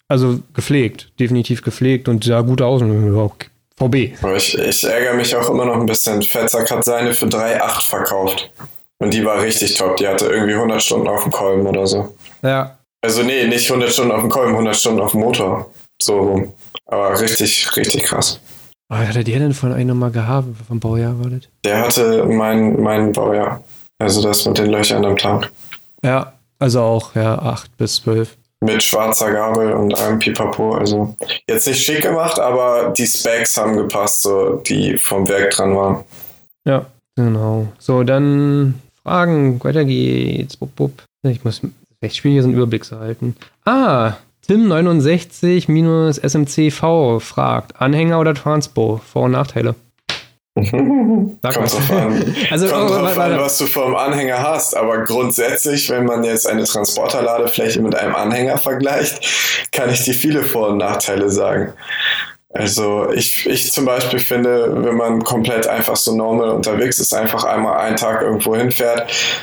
Also gepflegt, definitiv gepflegt und sah gut aus. VB. Aber ich ärgere mich auch immer noch ein bisschen. Fettsack hat seine für 3,8 verkauft. Und die war richtig top. Die hatte irgendwie 100 Stunden auf dem Kolben oder so. Ja. Also nee, nicht 100 Stunden auf dem Kolben, 100 Stunden auf dem Motor. So rum. Aber richtig, richtig krass. Was hat der denn von einem nochmal gehabt? Vom Baujahr war das? Der hatte mein Baujahr. Also das mit den Löchern am Tank. Ja, also auch, 8 bis 12. Mit schwarzer Gabel und einem Pipapo. Also jetzt nicht schick gemacht, aber die Specs haben gepasst, so die vom Werk dran waren. Ja, genau. So, dann Fragen. Weiter geht's. Ich muss recht schwierig, so einen Überblick zu halten. Tim69-SMCV fragt: Anhänger oder Transpo? Vor- und Nachteile? Kommt drauf an. Also, Kommt drauf an, was du vom Anhänger hast. Aber grundsätzlich, wenn man jetzt eine Transporterladefläche mit einem Anhänger vergleicht, kann ich dir viele Vor- und Nachteile sagen. Also ich zum Beispiel finde, wenn man komplett einfach so normal unterwegs ist, einfach einmal einen Tag irgendwo hinfährt,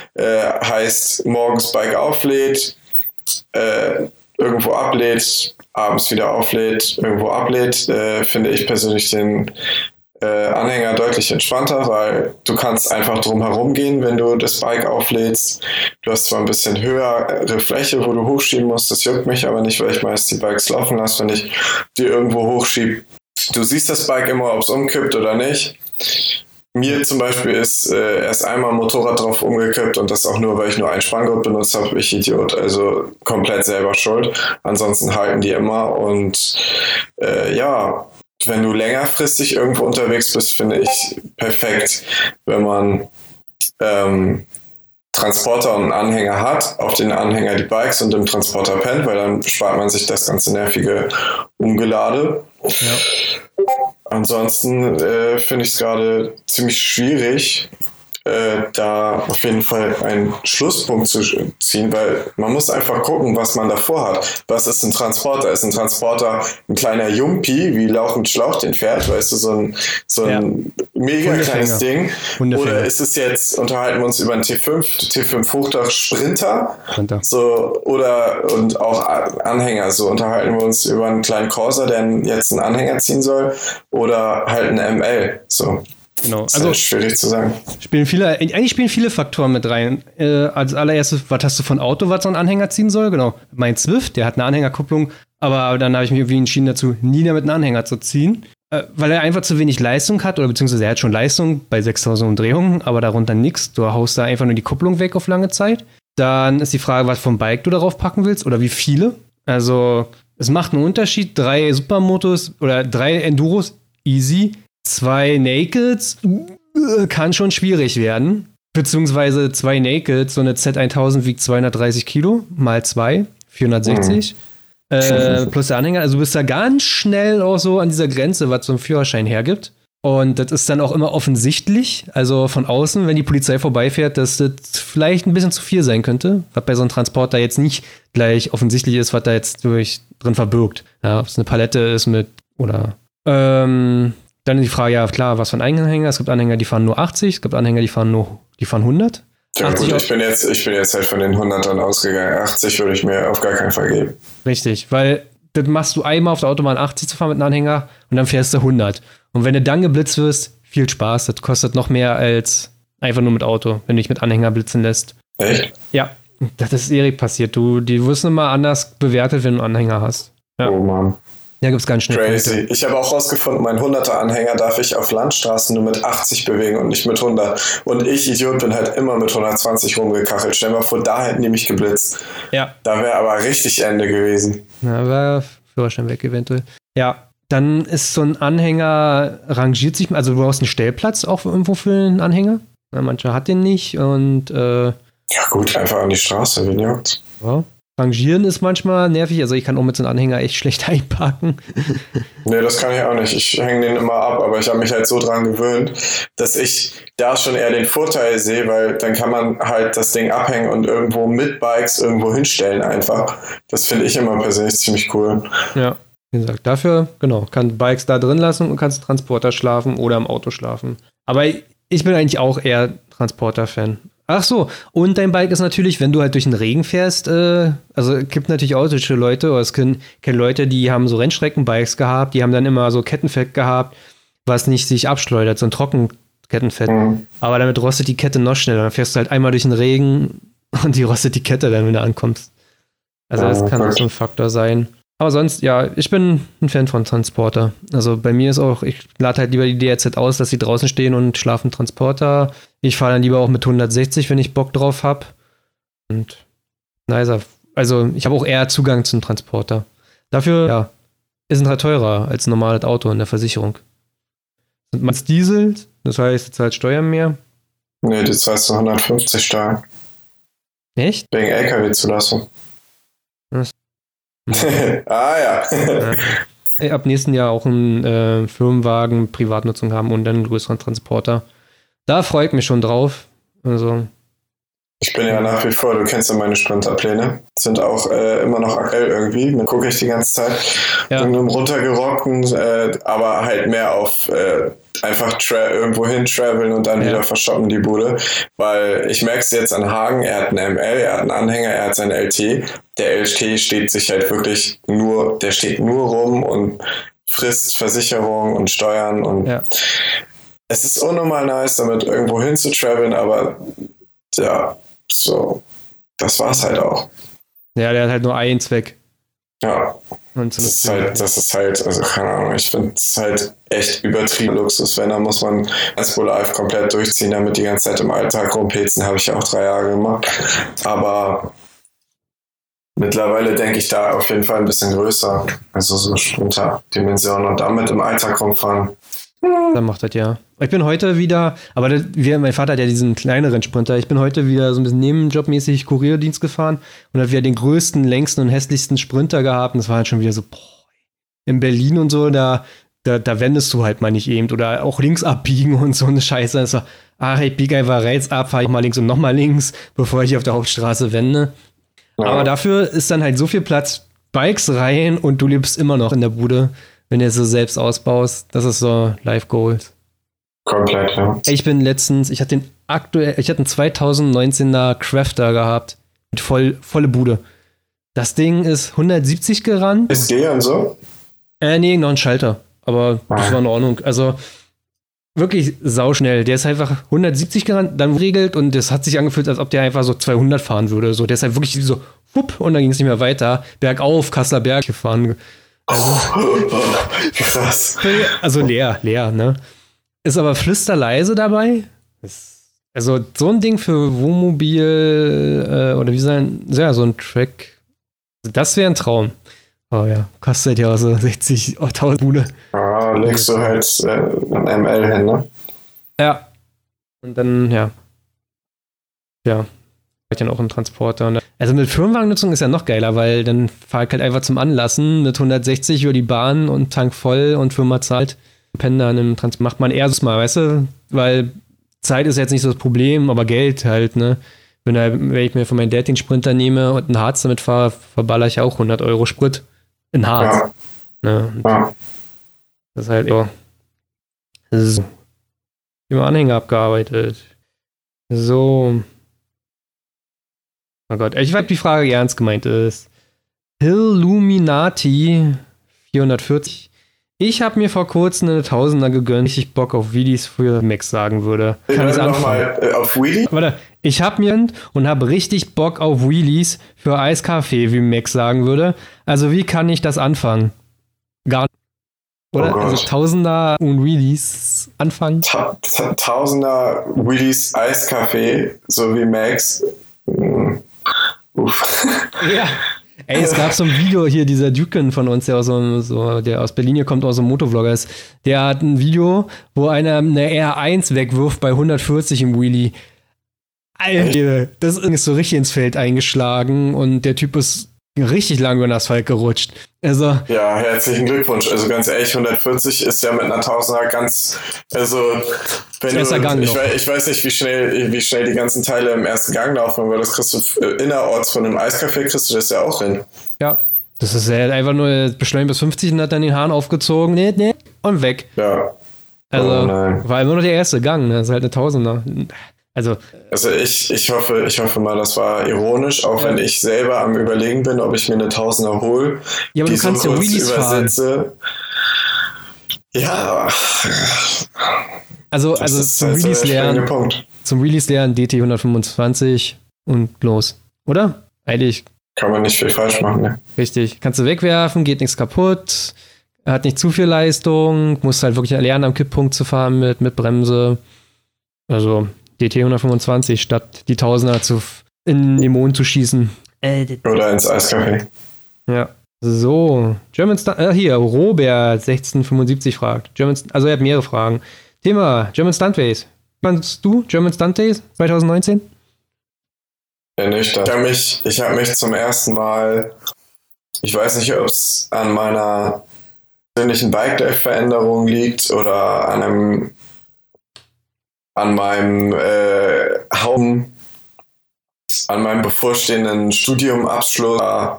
heißt morgens Bike auflädt, irgendwo ablädt, abends wieder auflädt, irgendwo ablädt, finde ich persönlich den Anhänger deutlich entspannter, weil du kannst einfach drum herum gehen, wenn du das Bike auflädst. Du hast zwar ein bisschen höhere Fläche, wo du hochschieben musst, das juckt mich aber nicht, weil ich meist die Bikes laufen lasse, wenn ich die irgendwo hochschiebe. Du siehst das Bike immer, ob es umkippt oder nicht. Mir zum Beispiel ist erst einmal ein Motorrad drauf umgekippt und das auch nur, weil ich nur ein Spanngurt benutzt habe. Ich Idiot, also komplett selber schuld. Ansonsten halten die immer und wenn du längerfristig irgendwo unterwegs bist, finde ich perfekt, wenn man Transporter und einen Anhänger hat, auf den Anhänger die Bikes und im Transporter pennt, weil dann spart man sich das ganze nervige Umgelade. Ja. Ansonsten finde ich es gerade ziemlich schwierig, da auf jeden Fall einen Schlusspunkt zu ziehen, weil man muss einfach gucken, was man davor hat. Was ist ein Transporter? Ist ein Transporter ein kleiner Jumpi, wie Lauch mit Schlauch den fährt, weißt du, so ein mega kleines Ding? Oder ist es jetzt, unterhalten wir uns über einen T5 Hochdach Sprinter, so, und auch Anhänger, so unterhalten wir uns über einen kleinen Corsa, der jetzt einen Anhänger ziehen soll, oder halt ein ML, so. Genau. Das ist also schwierig zu sagen. Eigentlich spielen viele Faktoren mit rein. Als allererstes, was hast du von Auto, was so ein Anhänger ziehen soll? Genau. Mein Zwift, der hat eine Anhängerkupplung, aber dann habe ich mich irgendwie entschieden dazu, nie damit einen Anhänger zu ziehen, weil er einfach zu wenig Leistung hat, oder beziehungsweise er hat schon Leistung bei 6000 Umdrehungen, aber darunter nichts. Du haust da einfach nur die Kupplung weg auf lange Zeit. Dann ist die Frage, was vom Bike du darauf packen willst oder wie viele. Also es macht einen Unterschied. 3 Supermotos oder 3 Enduros, easy. 2 Nakeds kann schon schwierig werden. Beziehungsweise 2 Nakeds, so eine Z1000 wiegt 230 Kilo, mal 2, 460. Plus der Anhänger. Also du bist da ganz schnell auch so an dieser Grenze, was so ein Führerschein hergibt. Und das ist dann auch immer offensichtlich, also von außen, wenn die Polizei vorbeifährt, dass das vielleicht ein bisschen zu viel sein könnte, was bei so einem Transporter jetzt nicht gleich offensichtlich ist, was da jetzt drin verbirgt. Ja, ob es eine Palette ist mit, oder dann die Frage, ja klar, was für ein Anhänger? Es gibt Anhänger, die fahren nur 80, es gibt Anhänger, die fahren 100. Ja gut, ich bin jetzt halt von den 100ern ausgegangen. 80 würde ich mir auf gar keinen Fall geben. Richtig, weil das machst du einmal auf der Autobahn 80 zu fahren mit einem Anhänger und dann fährst du 100. Und wenn du dann geblitzt wirst, viel Spaß, das kostet noch mehr als einfach nur mit Auto, wenn du dich mit Anhänger blitzen lässt. Echt? Ja, das ist Erik passiert. Die wirst immer anders bewertet, wenn du einen Anhänger hast. Ja. Oh Mann. Da gibt es ganz schnell Crazy. Punkte. Ich habe auch rausgefunden, mein 100er-Anhänger darf ich auf Landstraßen nur mit 80 bewegen und nicht mit 100. Und ich, Idiot, bin halt immer mit 120 rumgekachelt. Stell dir mal vor, da hätten die mich geblitzt. Ja. Da wäre aber richtig Ende gewesen. Ja, war Führerschein weg eventuell. Ja, dann ist so ein Anhänger, rangiert sich, also du brauchst einen Stellplatz auch irgendwo für einen Anhänger. Ja, mancher hat den nicht und ja gut, einfach an die Straße, wen juckt's? Ja. Rangieren ist manchmal nervig, also ich kann auch mit so einem Anhänger echt schlecht einparken. Nee, das kann ich auch nicht. Ich hänge den immer ab, aber ich habe mich halt so dran gewöhnt, dass ich da schon eher den Vorteil sehe, weil dann kann man halt das Ding abhängen und irgendwo mit Bikes irgendwo hinstellen einfach. Das finde ich immer persönlich ziemlich cool. Ja, wie gesagt, dafür, genau, kann Bikes da drin lassen und kannst Transporter schlafen oder im Auto schlafen. Aber ich bin eigentlich auch eher Transporter-Fan. Ach so, und dein Bike ist natürlich, wenn du halt durch den Regen fährst, also es gibt natürlich auch solche Leute, oder es kennen Leute, die haben so Rennstreckenbikes gehabt, die haben dann immer so Kettenfett gehabt, was nicht sich abschleudert, so ein Trockenkettenfett. Aber damit rostet die Kette noch schneller. Dann fährst du halt einmal durch den Regen und die rostet die Kette dann, wenn du ankommst. Also das kann so ein Faktor sein. Aber sonst, ja, ich bin ein Fan von Transporter. Also bei mir ist auch, ich lade halt lieber die DRZ aus, dass sie draußen stehen und schlafen Transporter. Ich fahre dann lieber auch mit 160, wenn ich Bock drauf habe. Und nicer. Also ich habe auch eher Zugang zum Transporter. Dafür, ja, ist ein halt teurer als ein normales Auto in der Versicherung. Und man ist Diesel, das heißt, du zahlst Steuern mehr. Nee, du zahlst 150 Steuern. Echt? Wegen LKW-Zulassung. Ja. Ab nächsten Jahr auch einen Firmenwagen, Privatnutzung haben und dann einen größeren Transporter. Da freue ich mich schon drauf. Also. Ich bin ja nach wie vor, du kennst ja meine Sprinterpläne, sind auch immer noch aktuell irgendwie. Dann gucke ich die ganze Zeit in einem runtergerockten, aber halt mehr auf einfach irgendwo hin traveln und dann wieder verschoppen die Bude. Weil ich merke es jetzt an Hagen, er hat einen ML, er hat einen Anhänger, er hat seinen LT. Der LT steht sich halt wirklich der steht nur rum und frisst Versicherung und Steuern und es ist unnormal nice, damit irgendwo hin zu traveln, aber ja, so, das war's halt auch. Ja, der hat halt nur einen Zweck. Ja. Und das ist halt, also keine Ahnung, ich finde es halt echt übertrieben Luxus, wenn, dann muss man Espo Live komplett durchziehen, damit die ganze Zeit im Alltag rumpilzen, habe ich ja auch 3 Jahre gemacht. Aber mittlerweile denke ich da auf jeden Fall ein bisschen größer, also so Sprinter-Dimensionen und damit im Alltag rumfahren. Dann macht das ja. Ich bin heute wieder, aber mein Vater hat ja diesen kleineren Sprinter. Ich bin heute wieder so ein bisschen nebenjobmäßig Kurierdienst gefahren und hat wieder den größten, längsten und hässlichsten Sprinter gehabt. Und das war halt schon wieder so, in Berlin und so, da wendest du halt mal nicht eben. Oder auch links abbiegen und so eine Scheiße. Das war, ich biege einfach rechts ab, fahre ich mal links und nochmal links, bevor ich auf der Hauptstraße wende. Ja. Aber dafür ist dann halt so viel Platz, Bikes rein und du lebst immer noch in der Bude. Wenn du es so selbst ausbaust, das ist so Life Goals. Komplett, ja. Ich hatte einen 2019er Crafter gehabt. Mit volle Bude. Das Ding ist 170 gerannt. Ist der und so? Nee, noch ein Schalter. Aber das war in Ordnung. Also wirklich sauschnell. Der ist einfach 170 gerannt, dann regelt und das hat sich angefühlt, als ob der einfach so 200 fahren würde. So, der ist halt wirklich so, und dann ging es nicht mehr weiter. Bergauf, Kasseler Berg gefahren. Also, krass. Also leer, ne? Ist aber flüsterleise dabei. Also so ein Ding für Wohnmobil oder wie sagen, ja, so ein Track. Das wäre ein Traum. Oh ja, kostet ja so 60.000 Bude. Ah, legst du halt ein ML hin, ne? Ja. Und dann, ja, dann auch ein Transporter. Also mit Firmenwagennutzung ist ja noch geiler, weil dann fahr ich halt einfach zum Anlassen mit 160 über die Bahn und Tank voll und Firma zahlt. Pendler in einem Transport macht man eher so mal, weißt du? Weil Zeit ist jetzt nicht so das Problem, aber Geld halt, ne? Wenn ich mir von meinem Dad den Sprinter nehme und einen Harz damit fahre, verballer ich auch 100 Euro Sprit in Harz. Ja. Ne? Das ist halt, so. Über Anhänger abgearbeitet. So. Oh Gott, ich weiß, ob die Frage ernst gemeint ist. Illuminati 440. Ich habe mir vor kurzem eine Tausender gegönnt, ich Bock auf Wheelies für Max sagen würde. Kann ich nochmal auf Wheelie? Warte, ich habe mir und habe richtig Bock auf Wheelies für Eiskaffee, wie Max sagen würde. Also wie kann ich das anfangen? Gar nicht. Oder? Oh, also Tausender und Wheelies anfangen? Tausender Wheelies Eiskaffee, so wie Max. Uff. Ja. Ey, es gab so ein Video hier, dieser Duken von uns, der aus Berlin hier kommt, aus so einem Motovlogger ist. Der hat ein Video, wo einer eine R1 wegwirft bei 140 im Wheelie. Alter, das ist so richtig ins Feld eingeschlagen und der Typ ist richtig lang über den Asphalt gerutscht. Also, ja, herzlichen Glückwunsch. Also ganz ehrlich, 140 ist ja mit einer Tausender ganz, also wenn ich weiß nicht, wie schnell die ganzen Teile im ersten Gang laufen, weil das kriegst du innerorts von einem Eiscafé, kriegst du das ja auch hin. Ja, das ist ja einfach nur beschleunigt bis 50 und hat dann den Hahn aufgezogen, nee, und weg. Ja. Also, war immer noch der erste Gang, ne? Das ist halt eine Tausender. Also ich hoffe mal, das war ironisch, auch wenn ich selber am Überlegen bin, ob ich mir eine Tausender hole. Ja, aber die du kannst so ja kurz Wheelies übersetze. Ja. Also zum Release lernen. Zum Release lernen DT 125 und los. Oder? Eigentlich. Kann man nicht viel falsch machen, ne? Richtig. Kannst du wegwerfen, geht nichts kaputt, hat nicht zu viel Leistung, musst halt wirklich lernen, am Kipppunkt zu fahren mit Bremse. Also DT 125 statt die Tausender in den Mond zu schießen. Oder ins Eiscafé. Ja. So, hier, Robert 1675 fragt. Also er hat mehrere Fragen. Thema German Stunt Race. Fandest du German Stunt Race 2019? Ja, nicht. Ich habe mich zum ersten Mal, ich weiß nicht, ob es an meiner persönlichen Bike-Life-Veränderung liegt oder an meinem an meinem bevorstehenden Studiumabschluss,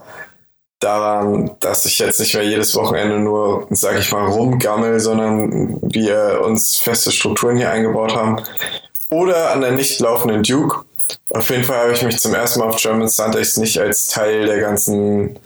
daran, dass ich jetzt nicht mehr jedes Wochenende nur, sag ich mal, rumgammel, sondern wir uns feste Strukturen hier eingebaut haben. Oder an der nicht laufenden Duke. Auf jeden Fall habe ich mich zum ersten Mal auf German Stunt Race nicht als Teil der ganzen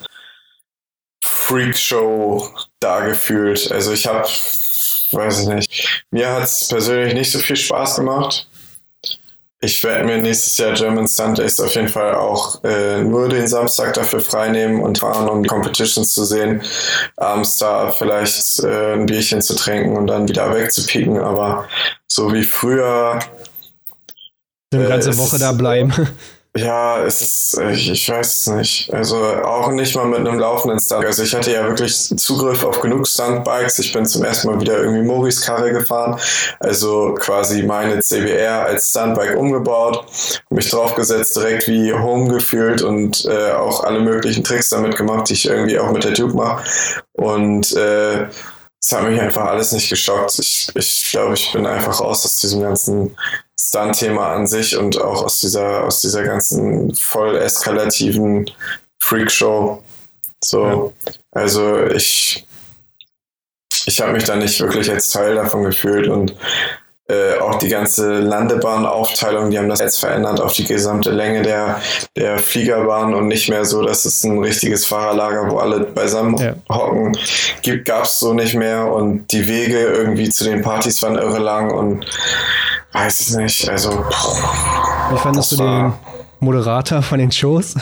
Freak-Show da gefühlt. Also weiß ich nicht. Mir hat es persönlich nicht so viel Spaß gemacht. Ich werde mir nächstes Jahr German Stunt Race auf jeden Fall auch nur den Samstag dafür freinehmen und fahren, um die Competitions zu sehen. Abends da vielleicht ein Bierchen zu trinken und dann wieder wegzupieken. Aber so wie früher... Eine ganze Woche da bleiben. Ja, ich weiß es nicht. Also auch nicht mal mit einem laufenden Stunt. Also ich hatte ja wirklich Zugriff auf genug Stuntbikes. Ich bin zum ersten Mal wieder irgendwie Moris Karre gefahren. Also quasi meine CBR als Stuntbike umgebaut. Mich draufgesetzt, direkt wie Home gefühlt und auch alle möglichen Tricks damit gemacht, die ich irgendwie auch mit der Duke mache. Und es hat mich einfach alles nicht geschockt. Ich glaube, ich bin einfach raus aus diesem ganzen Stunt-Thema an sich und auch aus dieser ganzen voll eskalativen Freakshow. So, also ich habe mich da nicht wirklich als Teil davon gefühlt und auch die ganze Landebahnaufteilung, die haben das jetzt verändert auf die gesamte Länge der Fliegerbahn und nicht mehr so, dass es ein richtiges Fahrerlager, wo alle beisammen hocken, gab es so nicht mehr und die Wege irgendwie zu den Partys waren irre lang und weiß ich nicht, also wie fandest du den Moderator von den Shows?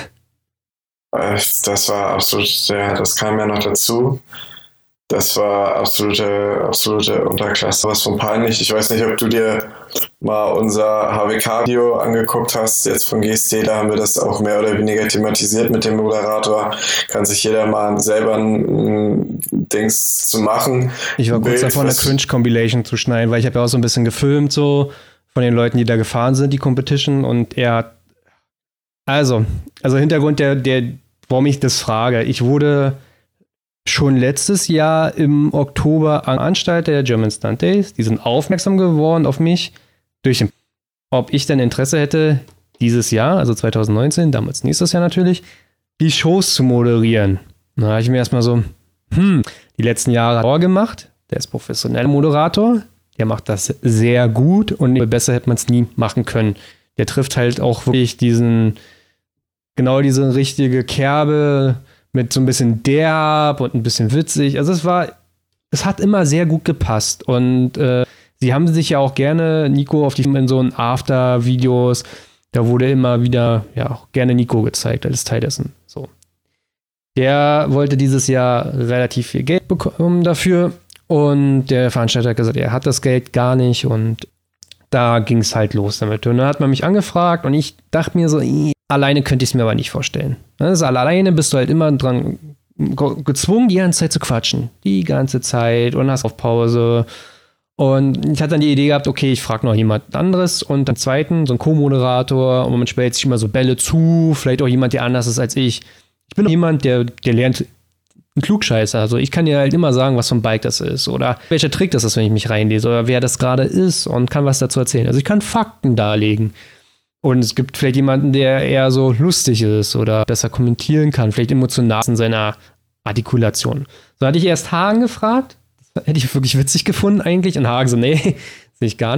Das war absolut, ja, das kam ja noch dazu. Das war absolute Unterklasse. Was von peinlich. Ich weiß nicht, ob du dir mal unser HWK-Video angeguckt hast, jetzt von GST, da haben wir das auch mehr oder weniger thematisiert mit dem Moderator. Kann sich jeder mal selber ein Dings zu machen. Ich war kurz davor, eine Cringe-Compilation zu schneiden, weil ich habe ja auch so ein bisschen gefilmt, so von den Leuten, die da gefahren sind, die Competition, und er hat also Hintergrund warum ich das frage. Ich wurde schon letztes Jahr im Oktober Veranstalter der German Stunt Days. Die sind aufmerksam geworden auf mich, ob ich denn Interesse hätte, dieses Jahr, also 2019, damals nächstes Jahr natürlich, die Shows zu moderieren. Da habe ich mir erstmal so, die letzten Jahre gemacht. Der ist professioneller Moderator. Der macht das sehr gut und besser hätte man es nie machen können. Der trifft halt auch wirklich diese richtige Kerbe mit so ein bisschen derb und ein bisschen witzig. Also es hat immer sehr gut gepasst. Und sie haben sich ja auch gerne, Nico, in so einen After-Videos, da wurde immer wieder auch gerne Nico gezeigt als Teil dessen. So. Der wollte dieses Jahr relativ viel Geld bekommen dafür. Und der Veranstalter hat gesagt, er hat das Geld gar nicht. Und da ging es halt los damit. Und dann hat man mich angefragt und ich dachte mir so, alleine könnte ich es mir aber nicht vorstellen. Also alleine bist du halt immer dran gezwungen, die ganze Zeit zu quatschen. Die ganze Zeit und hast auf Pause. Und ich hatte dann die Idee gehabt, okay, ich frage noch jemand anderes und einen zweiten, so einen Co-Moderator, und man stellt sich immer so Bälle zu, vielleicht auch jemand, der anders ist als ich. Ich bin jemand, der lernt ein Klugscheißer. Also ich kann dir halt immer sagen, was für ein Bike das ist oder welcher Trick das ist, wenn ich mich reinlese oder wer das gerade ist und kann was dazu erzählen. Also ich kann Fakten darlegen. Und es gibt vielleicht jemanden, der eher so lustig ist oder besser kommentieren kann, vielleicht emotional in seiner Artikulation. So hatte ich erst Hagen gefragt. Das hätte ich wirklich witzig gefunden eigentlich. Und Hagen so, nee, sehe ich gar nicht.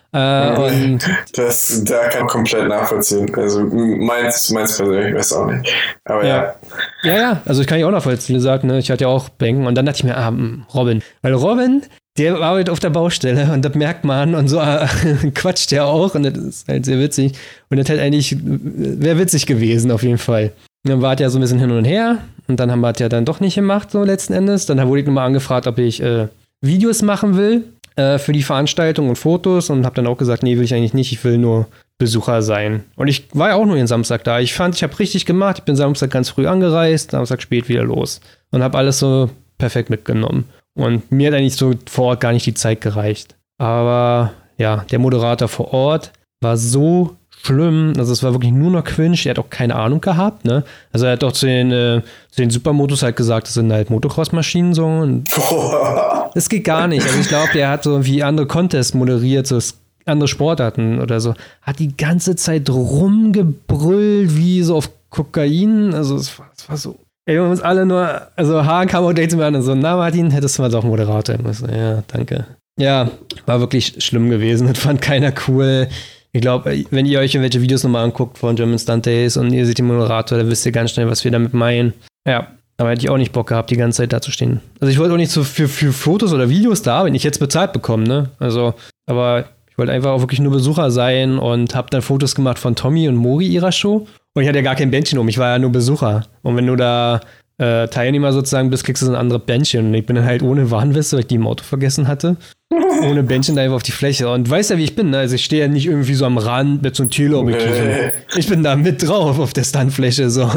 Und da kann ich komplett nachvollziehen. Also meins persönlich weiß auch nicht. Aber ja. Ja, also ich kann auch nachvollziehen, wie gesagt, ne? Ich hatte ja auch Bedenken und dann dachte ich mir, Robin. Weil Robin, der arbeitet auf der Baustelle und das merkt man und so quatscht der auch und das ist halt sehr witzig. Und das wäre witzig gewesen auf jeden Fall. Und dann war es ja so ein bisschen hin und her und dann haben wir es ja dann doch nicht gemacht, so letzten Endes. Dann wurde ich nochmal angefragt, ob ich Videos machen will für die Veranstaltung und Fotos und habe dann auch gesagt, nee, will ich eigentlich nicht, ich will nur Besucher sein. Und ich war ja auch nur den Samstag da. Ich habe richtig gemacht, ich bin Samstag ganz früh angereist, Samstag spät wieder los und habe alles so perfekt mitgenommen. Und mir hat eigentlich so vor Ort gar nicht die Zeit gereicht. Aber ja, der Moderator vor Ort war so schlimm, also es war wirklich nur noch cringe, er hat auch keine Ahnung gehabt, ne? Also er hat doch zu den Supermotos halt gesagt, das sind halt Motocross-Maschinen so und das geht gar nicht. Also ich glaube, der hat so wie andere Contests moderiert, so andere Sportarten oder so, hat die ganze Zeit rumgebrüllt, wie so auf Kokain, also es war so, ey, wir haben uns alle nur, also Hahn kam auch direkt zu mir an und so, na Martin, hättest du mal doch Moderator. Ich so, ja, danke. Ja, war wirklich schlimm gewesen, das fand keiner cool. Ich glaube, wenn ihr euch irgendwelche Videos nochmal anguckt von German Stunt Days und ihr seht den Moderator, dann wisst ihr ganz schnell, was wir damit meinen. Ja, aber hätte ich auch nicht Bock gehabt, die ganze Zeit da zu stehen. Also ich wollte auch nicht so für Fotos oder Videos da, wenn ich jetzt bezahlt bekomme, ne? Also, aber ich wollte einfach auch wirklich nur Besucher sein und habe dann Fotos gemacht von Tommy und Mori ihrer Show. Und ich hatte ja gar kein Bändchen ich war ja nur Besucher. Und wenn du da Teilnehmer sozusagen bist, kriegst du so ein anderes Bändchen. Und ich bin dann halt ohne Warnweste, weil ich die im Auto vergessen hatte. Ohne Bändchen da einfach auf die Fläche. Und weißt ja, wie ich bin, ne? Also ich stehe ja nicht irgendwie so am Rand mit so einem Teleobjektiv. Ich bin da mit drauf auf der Stuntfläche, so.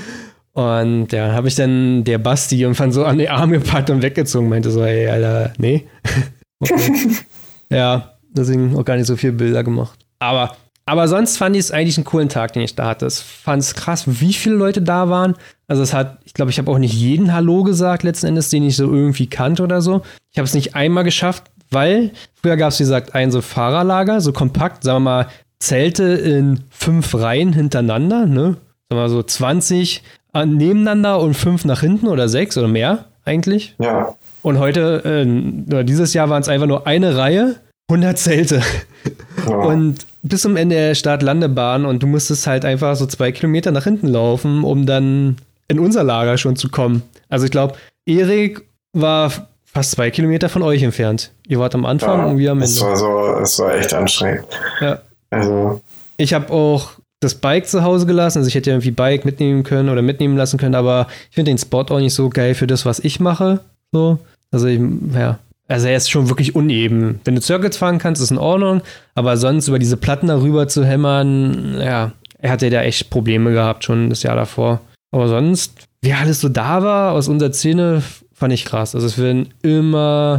Und ja, habe ich dann der Basti irgendwann so an den Arm gepackt und weggezogen. Meinte so, ey, Alter, nee. Okay. Ja, deswegen auch gar nicht so viele Bilder gemacht. Aber sonst fand ich es eigentlich einen coolen Tag, den ich da hatte. Ich fand es krass, wie viele Leute da waren. Also ich glaube, ich habe auch nicht jeden Hallo gesagt, letzten Endes, den ich so irgendwie kannte oder so. Ich habe es nicht einmal geschafft, weil früher gab es, wie gesagt, ein so Fahrerlager, so kompakt, sagen wir mal, Zelte in 5 Reihen hintereinander, ne? Sagen wir mal so 20 nebeneinander und 5 nach hinten oder 6 oder mehr eigentlich. Ja. Und heute, dieses Jahr waren es einfach nur eine Reihe, 100 Zelte. Ja. Und bis zum Ende der Start-Landebahn und du musstest halt einfach so 2 Kilometer nach hinten laufen, um dann in unser Lager schon zu kommen. Also ich glaube, Erik war fast 2 Kilometer von euch entfernt. Ihr wart am Anfang und wir am Ende. Es war echt anstrengend. Ja. Also. Ich habe auch das Bike zu Hause gelassen. Also ich hätte irgendwie Bike mitnehmen können oder mitnehmen lassen können, aber ich finde den Spot auch nicht so geil für das, was ich mache. So. Also Also er ist schon wirklich uneben. Wenn du Circuits fahren kannst, ist in Ordnung, aber sonst über diese Platten darüber zu hämmern, ja, er hatte da echt Probleme gehabt schon das Jahr davor. Aber sonst, wie alles so da war aus unserer Szene, fand ich krass. Also es werden immer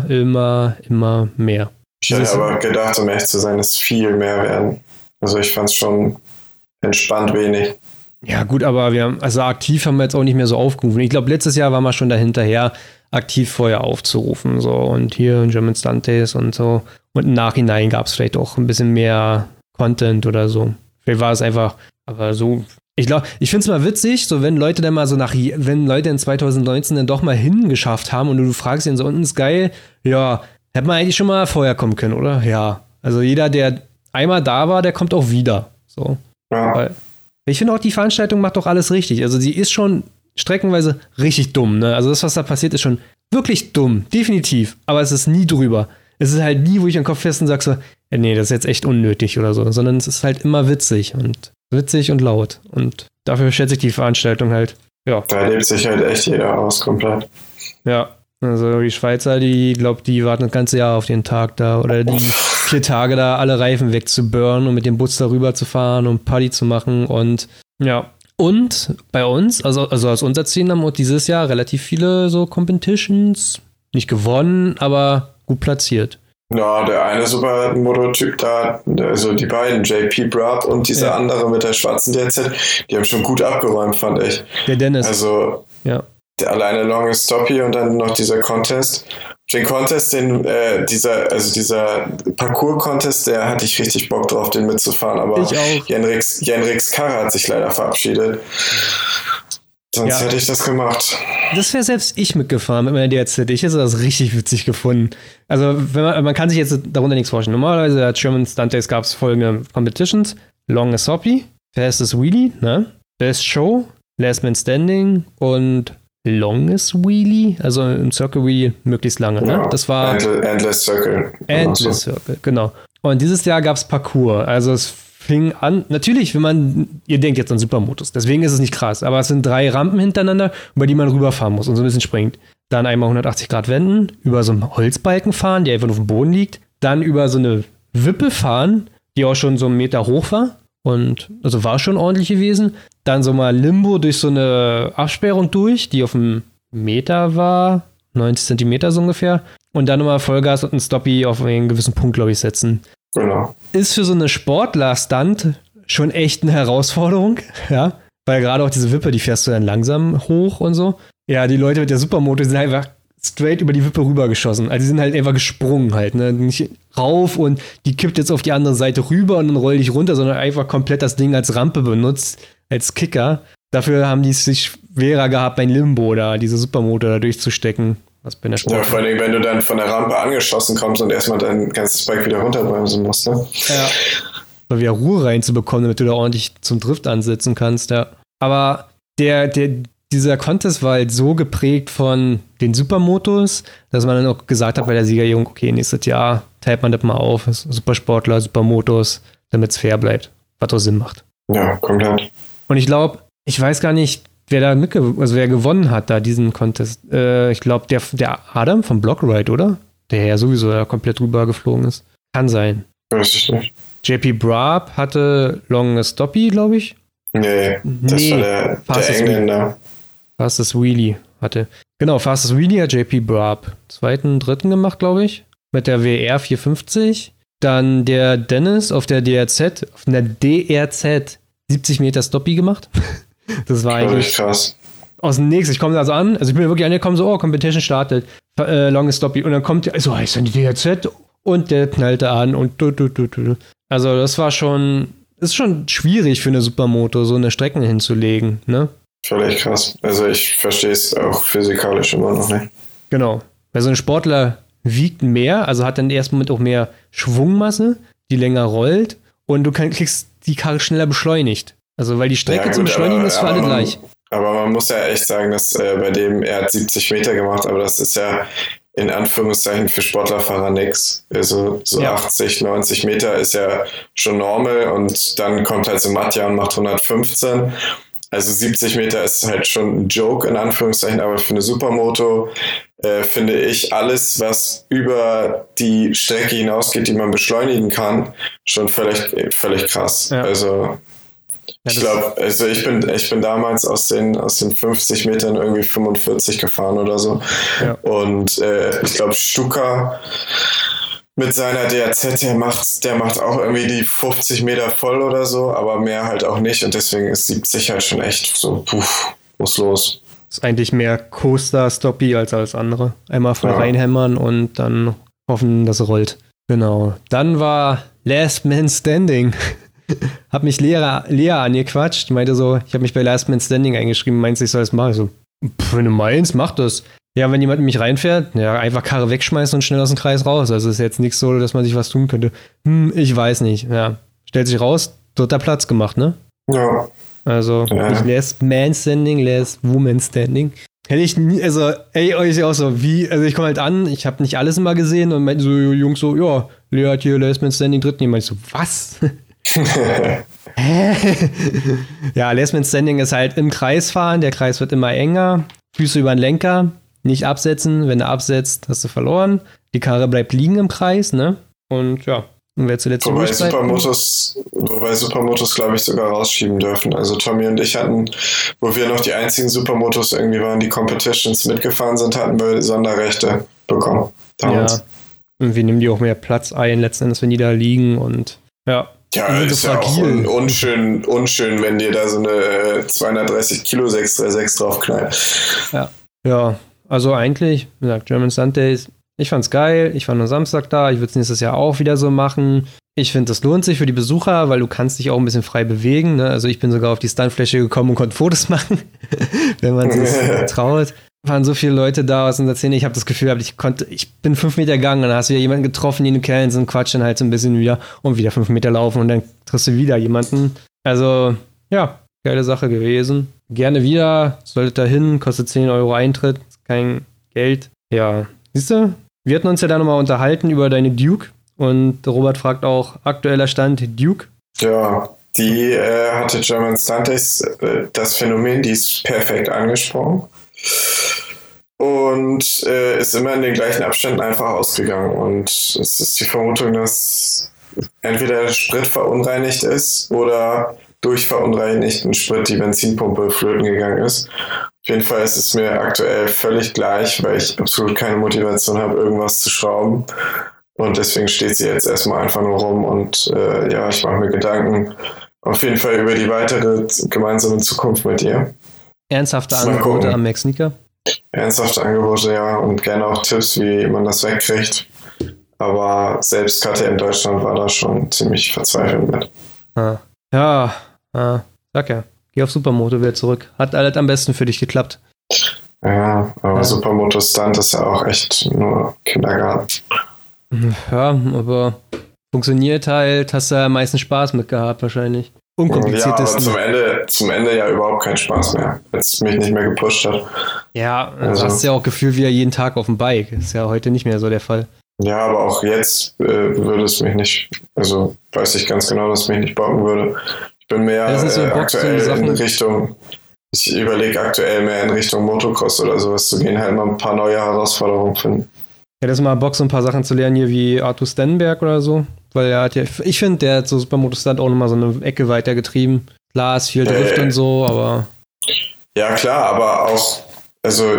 mehr. Ich hätte aber gedacht, um echt zu sein, es viel mehr werden. Also ich fand es schon entspannt wenig. Ja gut, aber aktiv haben wir jetzt auch nicht mehr so aufgerufen. Ich glaube, letztes Jahr waren wir schon dahinterher, aktiv vorher aufzurufen. So. Und hier in German Stunt Days und so. Und im Nachhinein gab es vielleicht auch ein bisschen mehr Content oder so. Vielleicht war es einfach, aber so. Ich glaube, ich finde es mal witzig, so wenn Leute dann mal so wenn Leute in 2019 dann doch mal hingeschafft haben und du fragst ihn so, unten ist geil, ja, hätte man eigentlich schon mal vorher kommen können, oder? Ja. Also jeder, der einmal da war, der kommt auch wieder. So. Ja. Weil ich finde auch, die Veranstaltung macht doch alles richtig. Also sie ist schon streckenweise richtig dumm, ne? Also das, was da passiert, ist schon wirklich dumm. Definitiv. Aber es ist nie drüber. Es ist halt nie, wo ich am Kopf fest und sag so, nee, das ist jetzt echt unnötig oder so. Sondern es ist halt immer witzig und laut. Und dafür schätze ich die Veranstaltung halt. Ja. Da lebt sich halt echt jeder aus, komplett. Ja. Also die Schweizer, die warten das ganze Jahr auf den Tag da oder die 4 Tage da alle Reifen wegzuburnen und mit dem Bus darüber zu fahren und Party zu machen und ja. Und bei uns, also aus unserer Szene haben wir dieses Jahr relativ viele so Competitions nicht gewonnen, aber gut platziert. Ja, der eine Supermoto-Typ da, also die beiden, JP Brab und dieser andere mit der schwarzen DZ, die haben schon gut abgeräumt, fand ich. Der Dennis. Also, ja. Der alleine Longest Stop hier und dann noch dieser Contest. Den Contest, dieser Parcours-Contest, der hatte ich richtig Bock drauf, den mitzufahren, aber ich auch. Jenriks Karre hat sich leider verabschiedet. Sonst hätte ich das gemacht. das wäre selbst ich mitgefahren mit meiner DRZ. Ich hätte das richtig witzig gefunden. Also, man kann sich jetzt darunter nichts vorstellen. Normalerweise als German Stunt Days gab es folgende Competitions: Longest Hoppy, Fastest Wheelie, ne? Best Show, Last Man Standing und Longest Wheelie, also im Circle Wheelie möglichst lange, ne? Ja, Das war Endless Circle. Endless Circle, genau. Und dieses Jahr gab es Parcours. Also es fing an, natürlich, ihr denkt jetzt an Supermotos, deswegen ist es nicht krass, aber es sind 3 Rampen hintereinander, über die man rüberfahren muss und so ein bisschen springt. Dann einmal 180 Grad wenden, über so einen Holzbalken fahren, der einfach auf dem Boden liegt, dann über so eine Wippe fahren, die auch schon so 1 Meter hoch war und also war schon ordentlich gewesen. Dann so mal Limbo durch so eine Absperrung durch, die auf einem Meter war, 90 Zentimeter so ungefähr. Und dann nochmal Vollgas und ein Stoppie auf einen gewissen Punkt, glaube ich, setzen. Genau. Ist für so eine Sportler-Stunt schon echt eine Herausforderung, ja. Weil gerade auch diese Wippe, die fährst du dann langsam hoch und so. Ja, die Leute mit der Supermoto sind einfach straight über die Wippe rübergeschossen. Also die sind halt einfach gesprungen halt, ne. Nicht rauf und die kippt jetzt auf die andere Seite rüber und dann roll dich runter, sondern einfach komplett das Ding als Rampe benutzt, als Kicker. Dafür haben die es sich schwerer gehabt, beim Limbo da, diese Supermoto da durchzustecken. Was bei der Ja, vor allem, wenn du dann von der Rampe angeschossen kommst und erstmal dein ganzes Bike wieder runterbremsen musst, ne? Ja. Mal wieder Ruhe reinzubekommen, damit du da ordentlich zum Drift ansetzen kannst, ja. Aber dieser Contest war halt so geprägt von den Supermotos, dass man dann auch gesagt hat bei der Siegerehrung, okay, nächstes Jahr teilt man das mal auf, Supersportler, Supermotos, damit es fair bleibt, was auch Sinn macht. Ja, komplett. Und ich glaube, ich weiß gar nicht, wer gewonnen hat da diesen Contest. Ich glaube, der Adam vom Blockride, oder? Der ja sowieso da komplett rüber geflogen ist. Kann sein. Weiß ich nicht. JP Brab hatte Longest Stoppie, glaube ich. Nee, das war der Engländer. Fastest Wheelie hatte. Genau, Fastest Wheelie hat JP Brab 2., 3. gemacht, glaube ich. Mit der WR 450. Dann der Dennis auf der DRZ 70 Meter Stoppie gemacht. Das war eigentlich krass. Aus dem Nix. Ich komme da so an, also ich bin wirklich angekommen, so, Competition startet, Longest Stoppie. Und dann kommt der, so, heißt dann die DRZ und der knallte an und Also das war schon, ist schon schwierig für eine Supermoto, so eine Strecken hinzulegen, ne? Völlig krass. Also ich verstehe es auch physikalisch immer noch nicht. Genau. Weil so ein Sportler wiegt mehr, also hat dann im ersten Moment auch mehr Schwungmasse, die länger rollt und du kriegst die Karre schneller beschleunigt. Also weil die Strecke zum Beschleunigen ist für alle gleich. Aber man muss ja echt sagen, dass bei dem, er hat 70 Meter gemacht, aber das ist ja in Anführungszeichen für Sportlerfahrer nix. Also so 80, 90 Meter ist ja schon normal und dann kommt halt so Matja und macht 115. Also 70 Meter ist halt schon ein Joke in Anführungszeichen, aber für eine Supermoto finde ich alles, was über die Strecke hinausgeht, die man beschleunigen kann, schon völlig krass. Ja. Also ich glaube, also ich bin damals aus den 50 Metern irgendwie 45 gefahren oder so. Ja. Und ich glaube, Stuka mit seiner DRZ, der macht auch irgendwie die 50 Meter voll oder so, aber mehr halt auch nicht. Und deswegen ist 70 halt schon echt so, muss los. Ist eigentlich mehr Coaster-Stoppie als alles andere. Einmal voll reinhämmern und dann hoffen, dass es rollt. Genau. Dann war Last Man Standing. Hab mich Lea angequatscht, meinte so, ich habe mich bei Last Man Standing eingeschrieben, meinst du, ich soll das machen? Ich so, wenn du meinst, mach das. Ja, wenn jemand in mich reinfährt, ja, einfach Karre wegschmeißen und schnell aus dem Kreis raus. Also ist jetzt nichts so, dass man sich was tun könnte. Ich weiß nicht. Ja, stellt sich raus, 3. Platz gemacht, ne? Ja. Also nicht Last Man Standing, Last Woman Standing. Hätte ich nie, also, euch auch so, also ich komme halt an, ich habe nicht alles immer gesehen und meinte so, Jungs so, ja, Lea hat hier Last Man Standing 3. Ich meinte so, was? Ja, Last Man Standing ist halt im Kreis fahren, der Kreis wird immer enger, Füße über den Lenker, nicht absetzen, wenn du absetzt, hast du verloren, die Karre bleibt liegen im Kreis, ne? Und ja, und wer zuletzt wobei Supermotos, glaube ich, sogar rausschieben dürfen. Also Tommy und ich hatten, wo wir noch die einzigen Supermotos irgendwie waren, die Competitions mitgefahren sind, hatten wir Sonderrechte bekommen damals. Ja, und wir nehmen die auch mehr Platz ein, letzten Endes, wenn die da liegen und ja. Ja, ist ja auch unschön, wenn dir da so eine 230 Kilo 636 draufknallt. Ja, also eigentlich, wie gesagt, German Stunt Days, ich fand's geil, ich war nur Samstag da, ich würde es nächstes Jahr auch wieder so machen. Ich finde, das lohnt sich für die Besucher, weil du kannst dich auch ein bisschen frei bewegen, ne? Also ich bin sogar auf die Stuntfläche gekommen und konnte Fotos machen, wenn man sich traut. waren so viele Leute da aus unserer Szene. Ich habe das Gefühl gehabt, ich bin 5 Meter gegangen und dann hast du wieder jemanden getroffen, den du kennst und quatsch dann halt so ein bisschen wieder und wieder 5 Meter laufen und dann triffst du wieder jemanden. Also, ja, geile Sache gewesen. Gerne wieder, solltet da hin, kostet 10 Euro Eintritt, kein Geld. Ja, siehst du, wir hatten uns ja da nochmal unterhalten über deine Duke und Robert fragt auch, aktueller Stand Duke. Ja, die hatte German Stunties das Phänomen, die ist perfekt angesprochen und ist immer in den gleichen Abständen einfach ausgegangen. Und es ist die Vermutung, dass entweder der Sprit verunreinigt ist oder durch verunreinigten Sprit die Benzinpumpe flöten gegangen ist. Auf jeden Fall ist es mir aktuell völlig gleich, weil ich absolut keine Motivation habe, irgendwas zu schrauben. Und deswegen steht sie jetzt erstmal einfach nur rum und ja, ich mache mir Gedanken auf jeden Fall über die weitere gemeinsame Zukunft mit ihr. Ernsthafte Angebote am Mac Sneaker? Ernsthafte Angebote, ja, und gerne auch Tipps, wie man das wegkriegt. Aber selbst KTM Deutschland war da schon ziemlich verzweifelt mit. Ja, sag ja. Geh auf Supermoto wieder zurück. Hat alles am besten für dich geklappt. Ja, aber Supermoto Stunt ist ja auch echt nur Kindergarten. Ja, aber funktioniert halt, hast du ja am meisten Spaß mit gehabt wahrscheinlich. Unkompliziertesten. Ja, aber zum Ende ja überhaupt keinen Spaß mehr, als es mich nicht mehr gepusht hat. Ja, also hast du ja auch gefühlt wieder jeden Tag auf dem Bike. Ist ja heute nicht mehr so der Fall. Ja, aber auch jetzt würde es mich nicht, also weiß ich ganz genau, dass es mich nicht bocken würde. Ich bin mehr so aktuell in Richtung, ich überlege aktuell mehr in Richtung Motocross oder sowas zu gehen, halt mal ein paar neue Herausforderungen finden. Ja, das ist mal Bock, so ein paar Sachen zu lernen hier wie Arthur Stenberg oder so. Weil er hat ja, ich finde, der hat so Supermoto Stunt auch nochmal so eine Ecke weitergetrieben. Klar, ist viel Drift und so, aber. Ja, klar, aber auch, also,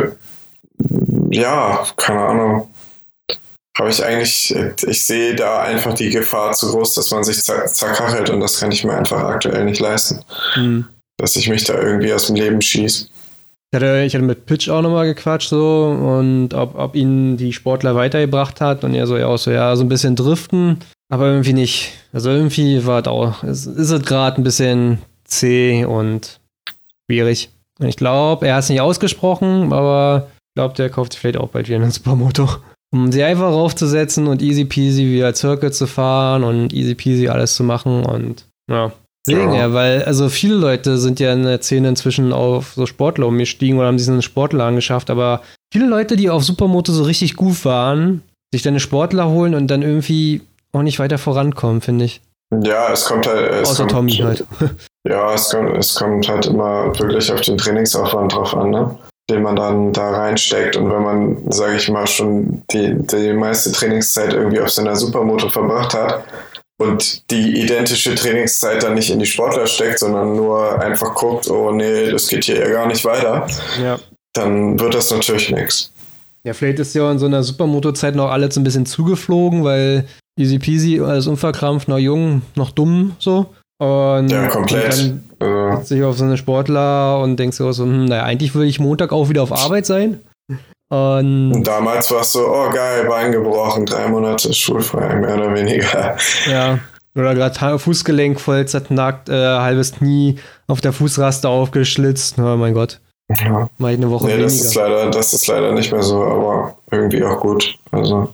ja, keine Ahnung. Aber ich sehe da einfach die Gefahr zu groß, dass man sich zerkachelt und das kann ich mir einfach aktuell nicht leisten. Dass ich mich da irgendwie aus dem Leben schieße. Ich hatte mit Pitch auch nochmal gequatscht so und ob ihn die Sportler weitergebracht hat und er so, so ein bisschen driften, aber irgendwie nicht. Also irgendwie war es auch, ist es gerade ein bisschen zäh und schwierig. Und ich glaube, er hat es nicht ausgesprochen, aber ich glaube, der kauft sich vielleicht auch bald wieder einen Supermoto. Um sie einfach raufzusetzen und easy peasy wieder Circuit zu fahren und easy peasy alles zu machen und ja. Deswegen, ja, weil also viele Leute sind ja in der Szene inzwischen auf so Sportler umgestiegen oder haben sich einen Sportler angeschafft, aber viele Leute, die auf Supermoto so richtig gut waren, sich dann eine Sportler holen und dann irgendwie auch nicht weiter vorankommen, finde ich. Ja, es kommt halt. Außer Tommy halt. Ja, es kommt halt immer wirklich auf den Trainingsaufwand drauf an, ne? Den man dann da reinsteckt. Und wenn man, sage ich mal, schon die meiste Trainingszeit irgendwie auf seiner Supermoto verbracht hat und die identische Trainingszeit dann nicht in die Sportler steckt, sondern nur einfach guckt, oh nee, das geht hier ja gar nicht weiter, ja, dann wird das natürlich nichts. Ja, vielleicht ist ja in so einer Supermoto-Zeit noch alles ein bisschen zugeflogen, weil easy peasy, alles unverkrampft, noch jung, noch dumm, so. Und ja, komplett. Und dann sitzt sich auf so eine Sportler und denkst so, naja, eigentlich würde ich Montag auch wieder auf Arbeit sein. Und damals war es so, oh geil, Bein gebrochen, 3 Monate schulfrei, mehr oder weniger. Ja, oder gerade Fußgelenk voll zerknackt, halbes Knie auf der Fußraste aufgeschlitzt. Oh mein Gott. Ja. Mal eine Woche weniger. Das ist leider nicht mehr so, aber irgendwie auch gut. Also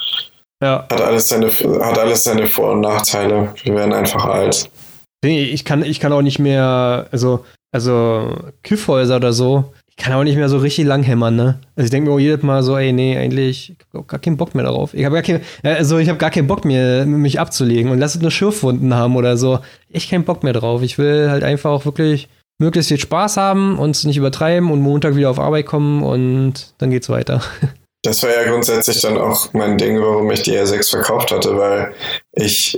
ja. Hat alles seine Vor- und Nachteile. Wir werden einfach alt. Ich kann auch nicht mehr, also Kiffhäuser oder so, ich kann auch nicht mehr so richtig lang hämmern, ne? Also ich denke mir auch jedes Mal so, ey, nee, eigentlich, ich hab gar keinen Bock mehr darauf. Ich habe gar keinen Bock mehr, mich abzulegen und lass es nur Schürfwunden haben oder so. Echt keinen Bock mehr drauf. Ich will halt einfach auch wirklich möglichst viel Spaß haben und es nicht übertreiben und Montag wieder auf Arbeit kommen und dann geht's weiter. Das war ja grundsätzlich dann auch mein Ding, warum ich die R6 verkauft hatte, weil ich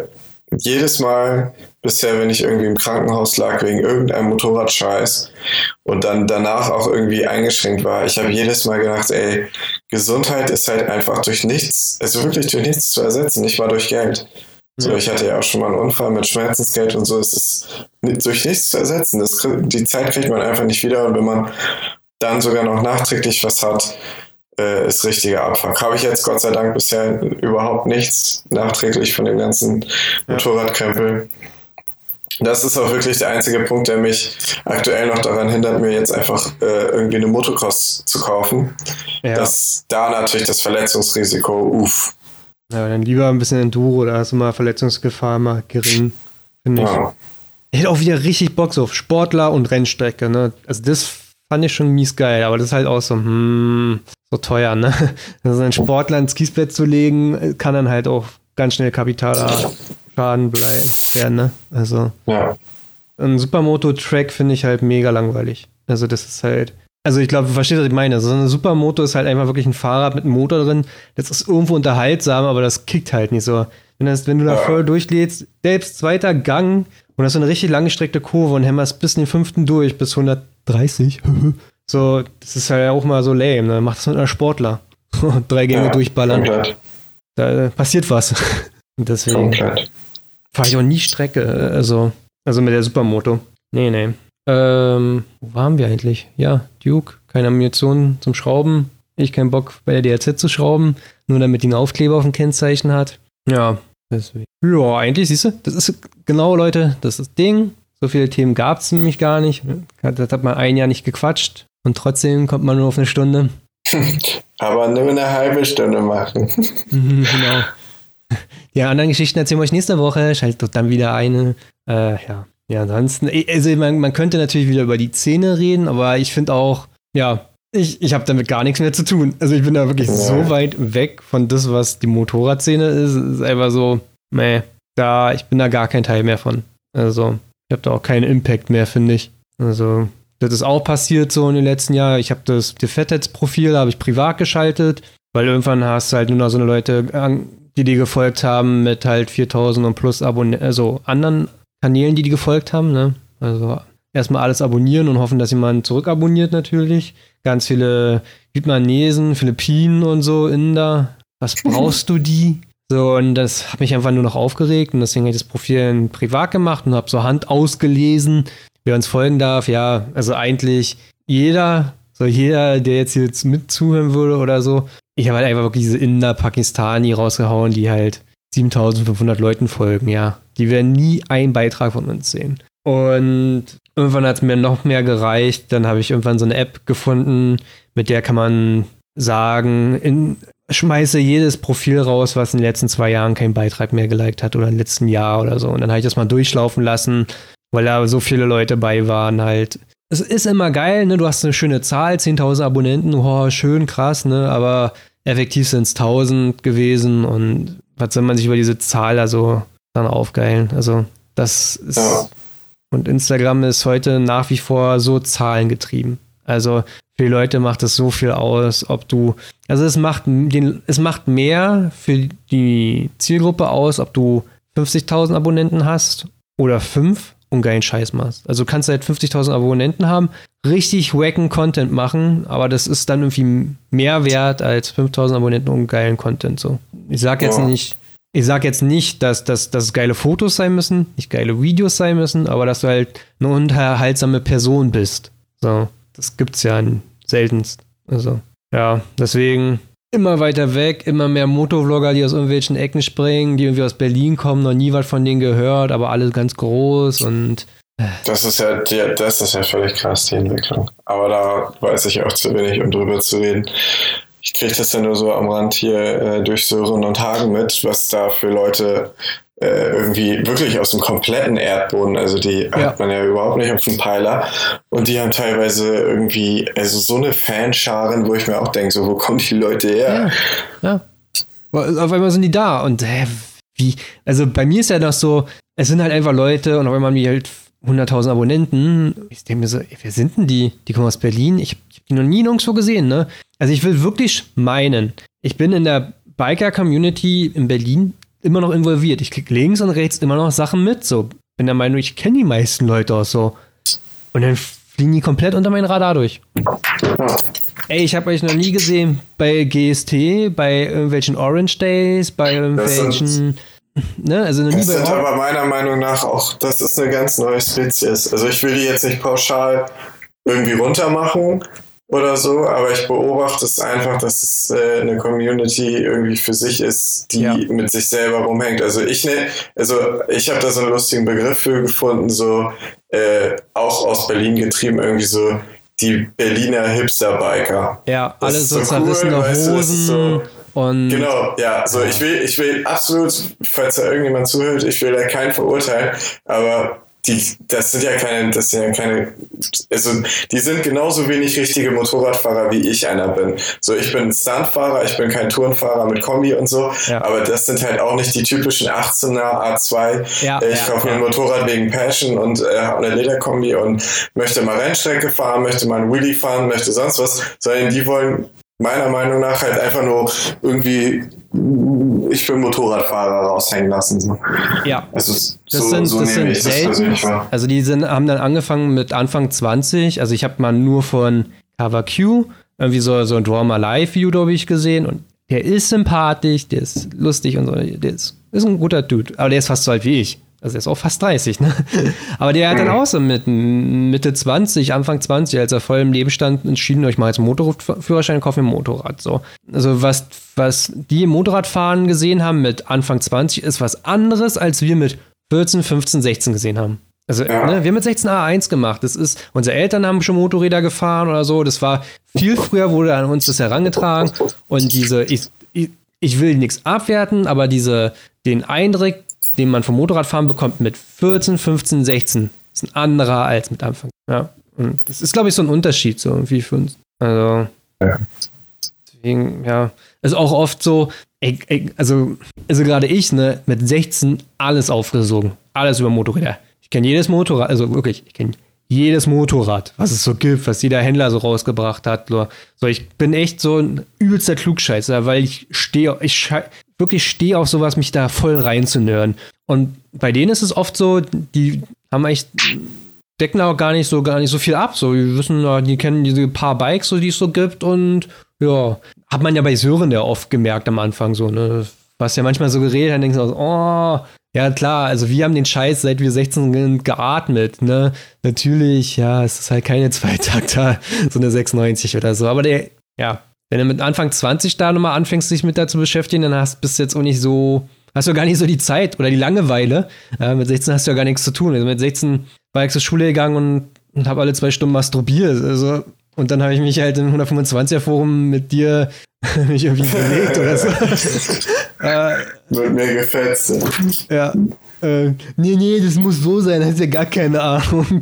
jedes Mal bisher, wenn ich irgendwie im Krankenhaus lag wegen irgendeinem Motorradscheiß und dann danach auch irgendwie eingeschränkt war, ich habe jedes Mal gedacht, ey, Gesundheit ist halt einfach durch nichts, also wirklich durch nichts zu ersetzen, nicht mal durch Geld. So, ich hatte ja auch schon mal einen Unfall mit Schmerzensgeld und so, es ist durch nichts zu ersetzen. Die Zeit kriegt man einfach nicht wieder und wenn man dann sogar noch nachträglich was hat, ist richtiger Abfuck. Habe ich jetzt Gott sei Dank bisher überhaupt nichts nachträglich von dem ganzen Motorradkrempel. Das ist auch wirklich der einzige Punkt, der mich aktuell noch daran hindert, mir jetzt einfach irgendwie eine Motocross zu kaufen. Ja. Dass da natürlich das Verletzungsrisiko, Ja, dann lieber ein bisschen Enduro, da ist immer Verletzungsgefahr mal gering, finde ich. Ja. Ich hätte auch wieder richtig Bock so auf Sportler und Rennstrecke, ne? Also das fand ich schon mies geil, aber das ist halt auch so, so teuer, ne? Also einen Sportler ins Kiesbett zu legen, kann dann halt auch ganz schnell Kapitarschaden werden, ne? Also ein Supermoto-Track finde ich halt mega langweilig. Also das ist halt, also ich glaube, du verstehst, was ich meine. So eine Supermoto ist halt einfach wirklich ein Fahrrad mit einem Motor drin. Das ist irgendwo unterhaltsam, aber das kickt halt nicht so. Wenn du da voll durchlädst, selbst zweiter Gang und hast so eine richtig langgestreckte Kurve und hämmerst bis in den 5. durch, bis 130. So, das ist halt auch mal so lame. Ne? Mach das mit einer Sportler. 3 Gänge durchballern. Komplett. Da passiert was. Und deswegen fahre ich auch nie Strecke. Also mit der Supermoto. Nee. Wo waren wir eigentlich? Ja, Duke. Keine Ammunition zum Schrauben. Ich keinen Bock bei der DRZ zu schrauben. Nur damit die einen Aufkleber auf dem Kennzeichen hat. Ja, deswegen. Ja, eigentlich, siehst du, das ist genau, Leute, das ist das Ding. So viele Themen gab es nämlich gar nicht. Das hat man ein Jahr nicht gequatscht. Und trotzdem kommt man nur auf eine Stunde. Aber nur eine halbe Stunde machen. Genau. Die anderen Geschichten erzählen wir euch nächste Woche. Schaltet doch dann wieder eine. Ja, ansonsten, also man könnte natürlich wieder über die Szene reden, aber ich finde auch, ich habe damit gar nichts mehr zu tun. Also ich bin da wirklich so weit weg von das, was die Motorradszene ist. Es ist einfach so, ich bin da gar kein Teil mehr von. Also ich habe da auch keinen Impact mehr, finde ich. Also das ist auch passiert so in den letzten Jahren. Ich habe das Fatheads-Profil habe ich privat geschaltet, weil irgendwann hast du halt nur noch so eine Leute, die dir gefolgt haben mit halt 4000 und plus Abonnenten, also anderen Kanälen, die gefolgt haben, ne? Also erstmal alles abonnieren und hoffen, dass jemand zurückabonniert natürlich. Ganz viele Vietnamesen, Philippinen und so Inder. Was brauchst du die? So, und das hat mich einfach nur noch aufgeregt und deswegen habe ich das Profil privat gemacht und habe so Hand ausgelesen, wer uns folgen darf. Ja, also eigentlich jeder, der jetzt mit zuhören würde oder so. Ich habe halt einfach wirklich diese Inder, Pakistani rausgehauen, die halt 7500 Leuten folgen, ja. Die werden nie einen Beitrag von uns sehen. Und irgendwann hat es mir noch mehr gereicht. Dann habe ich irgendwann so eine App gefunden, mit der kann man sagen, schmeiße jedes Profil raus, was in den letzten 2 Jahren keinen Beitrag mehr geliked hat oder im letzten Jahr oder so. Und dann habe ich das mal durchlaufen lassen, weil da so viele Leute bei waren halt. Es ist immer geil, ne? Du hast eine schöne Zahl, 10.000 Abonnenten, schön, krass, ne? Aber effektiv sind es 1.000 gewesen und was soll man sich über diese Zahl also dann aufgeilen? Also das ist... Ja. Und Instagram ist heute nach wie vor so zahlengetrieben. Also für die Leute macht es so viel aus, es macht mehr für die Zielgruppe aus, ob du 50.000 Abonnenten hast oder 5 und geilen Scheiß machst. Also du kannst halt 50.000 Abonnenten haben, richtig wacken Content machen, aber das ist dann irgendwie mehr wert als 5.000 Abonnenten und geilen Content. So. Ich sag jetzt nicht, dass das geile Fotos sein müssen, nicht geile Videos sein müssen, aber dass du halt eine unterhaltsame Person bist. So, das gibt's ja seltenst. Also, ja, deswegen immer weiter weg, immer mehr Motovlogger, die aus irgendwelchen Ecken springen, die irgendwie aus Berlin kommen, noch nie was von denen gehört, aber alle ganz groß und das ist ja völlig krass, die Entwicklung. Aber da weiß ich auch zu wenig, um drüber zu reden. Ich kriege das ja nur so am Rand hier durch Sören und Hagen mit, was da für Leute irgendwie wirklich aus dem kompletten Erdboden, also die hat man ja überhaupt nicht auf dem Peiler und die haben teilweise irgendwie, also so eine Fanscharen, wo ich mir auch denke, so, wo kommen die Leute her? Ja. Auf einmal sind die da und wie, also bei mir ist ja noch so, es sind halt einfach Leute und auf einmal haben die halt 100.000 Abonnenten. Ich denke mir so, wer sind denn die? Die kommen aus Berlin. Ich habe die noch nie nirgendwo gesehen, ne? Also ich will wirklich meinen, ich bin in der Biker-Community in Berlin immer noch involviert. Ich krieg links und rechts immer noch Sachen mit. So, bin der Meinung, ich kenne die meisten Leute auch so. Und dann fliegen die komplett unter meinen Radar durch. Ey, ich habe euch noch nie gesehen bei GST, bei irgendwelchen Orange Days, bei irgendwelchen... Ne? Also noch nie das sind aber meiner Meinung nach auch, das ist eine ganz neue Spezies. Also ich will die jetzt nicht pauschal irgendwie runtermachen, oder so, aber ich beobachte es einfach, dass es eine Community irgendwie für sich ist, die mit sich selber rumhängt. Also ich habe da so einen lustigen Begriff für gefunden, so auch aus Berlin getrieben, irgendwie so die Berliner Hipster-Biker. Ja, alle so zerrissene Hosen. Und genau, ja, so ich will absolut, falls da irgendjemand zuhört, ich will da keinen verurteilen, aber das sind ja keine, also die sind genauso wenig richtige Motorradfahrer, wie ich einer bin. So, ich bin Stuntfahrer, ich bin kein Tourenfahrer mit Kombi und so, aber das sind halt auch nicht die typischen 18er A2. Ich kaufe mir ein Motorrad wegen Passion und habe eine Lederkombi und möchte mal Rennstrecke fahren, möchte mal ein Wheelie fahren, möchte sonst was, sondern die wollen meiner Meinung nach halt einfach nur irgendwie ich bin Motorradfahrer raushängen lassen. So. Ja, also das sind selten. Also die haben dann angefangen mit Anfang 20. Also ich habe mal nur von Cover Q irgendwie so ein Draw My Life View, glaube ich, gesehen. Und der ist sympathisch, der ist lustig und so. Der ist ein guter Dude. Aber der ist fast so alt wie ich. Also der ist auch fast 30, ne? Aber der hat dann auch so mit Mitte 20, Anfang 20, als er voll im Leben stand, entschieden, ich mache jetzt einen Motorradführerschein und kaufe mir ein Motorrad. So. Also was die im Motorradfahren gesehen haben mit Anfang 20, ist was anderes, als wir mit 14, 15, 16 gesehen haben. Also wir haben mit 16 A1 gemacht. Das ist, unsere Eltern haben schon Motorräder gefahren oder so. Das war viel früher, wurde an uns das herangetragen. Und ich will nichts abwerten, aber den Eindruck, den man vom Motorradfahren bekommt mit 14, 15, 16, ist ein anderer als mit Anfang. Ja. Und das ist, glaube ich, so ein Unterschied so irgendwie für uns. Also, deswegen, ja. Ist auch oft so, also gerade ich, ne, mit 16 alles aufgesogen. Alles über Motorräder. Ich kenne jedes Motorrad, also wirklich, ich kenne jedes Motorrad, was es so gibt, was jeder Händler so rausgebracht hat. So, ich bin echt so ein übelster Klugscheißer, weil ich wirklich stehe auf sowas, mich da voll reinzunörden. Und bei denen ist es oft so, die haben echt, decken auch gar nicht so viel ab. So, die wissen, die kennen diese paar Bikes, so, die es so gibt. Und ja, hat man ja bei Sören ja oft gemerkt am Anfang so, ne? Was ja manchmal so geredet, dann denkst du, oh, ja klar, also wir haben den Scheiß, seit wir 16 sind, geatmet, ne? Natürlich, ja, es ist halt keine Zweitakter, so eine 690 oder so. Aber wenn du mit Anfang 20 da nochmal anfängst, dich mit da zu beschäftigen, dann hast du gar nicht so die Zeit oder die Langeweile. Mit 16 hast du ja gar nichts zu tun. Also mit 16 war ich zur Schule gegangen und habe alle 2 Stunden masturbiert. Also, und dann habe ich mich halt im 125er Forum mit dir mich irgendwie bewegt oder so. Wird mir gefetzt. Ja. Nee, das muss so sein, hast ja gar keine Ahnung.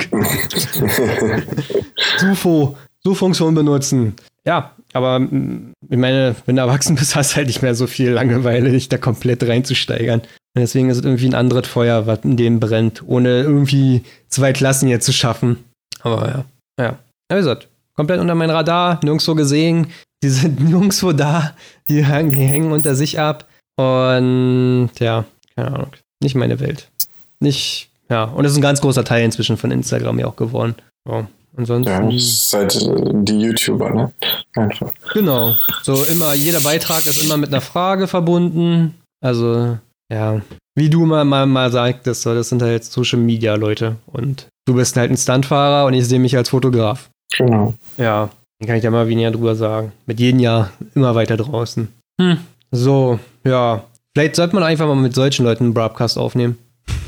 Funktion benutzen. Ja, aber ich meine, wenn du erwachsen bist, hast du halt nicht mehr so viel Langeweile, dich da komplett reinzusteigern. Und deswegen ist es irgendwie ein anderes Feuer, was in dem brennt, ohne irgendwie 2 Klassen hier zu schaffen. Aber ja. Wie gesagt, komplett unter mein Radar, nirgendwo gesehen. Die sind nirgendwo da, die hängen unter sich ab. Und ja, keine Ahnung, nicht meine Welt. Nicht, ja, und das ist ein ganz großer Teil inzwischen von Instagram ja auch geworden. So. Ansonsten. Ja, das ist halt die YouTuber, ne? Einfach. Genau. So jeder Beitrag ist immer mit einer Frage verbunden. Also, ja. Wie du mal sagtest, so, das sind halt Social Media Leute. Und du bist halt ein Stuntfahrer und ich sehe mich als Fotograf. Genau. Ja, dann kann ich da mal weniger drüber sagen. Mit jedem Jahr immer weiter draußen. So, ja. Vielleicht sollte man einfach mal mit solchen Leuten einen Broadcast aufnehmen.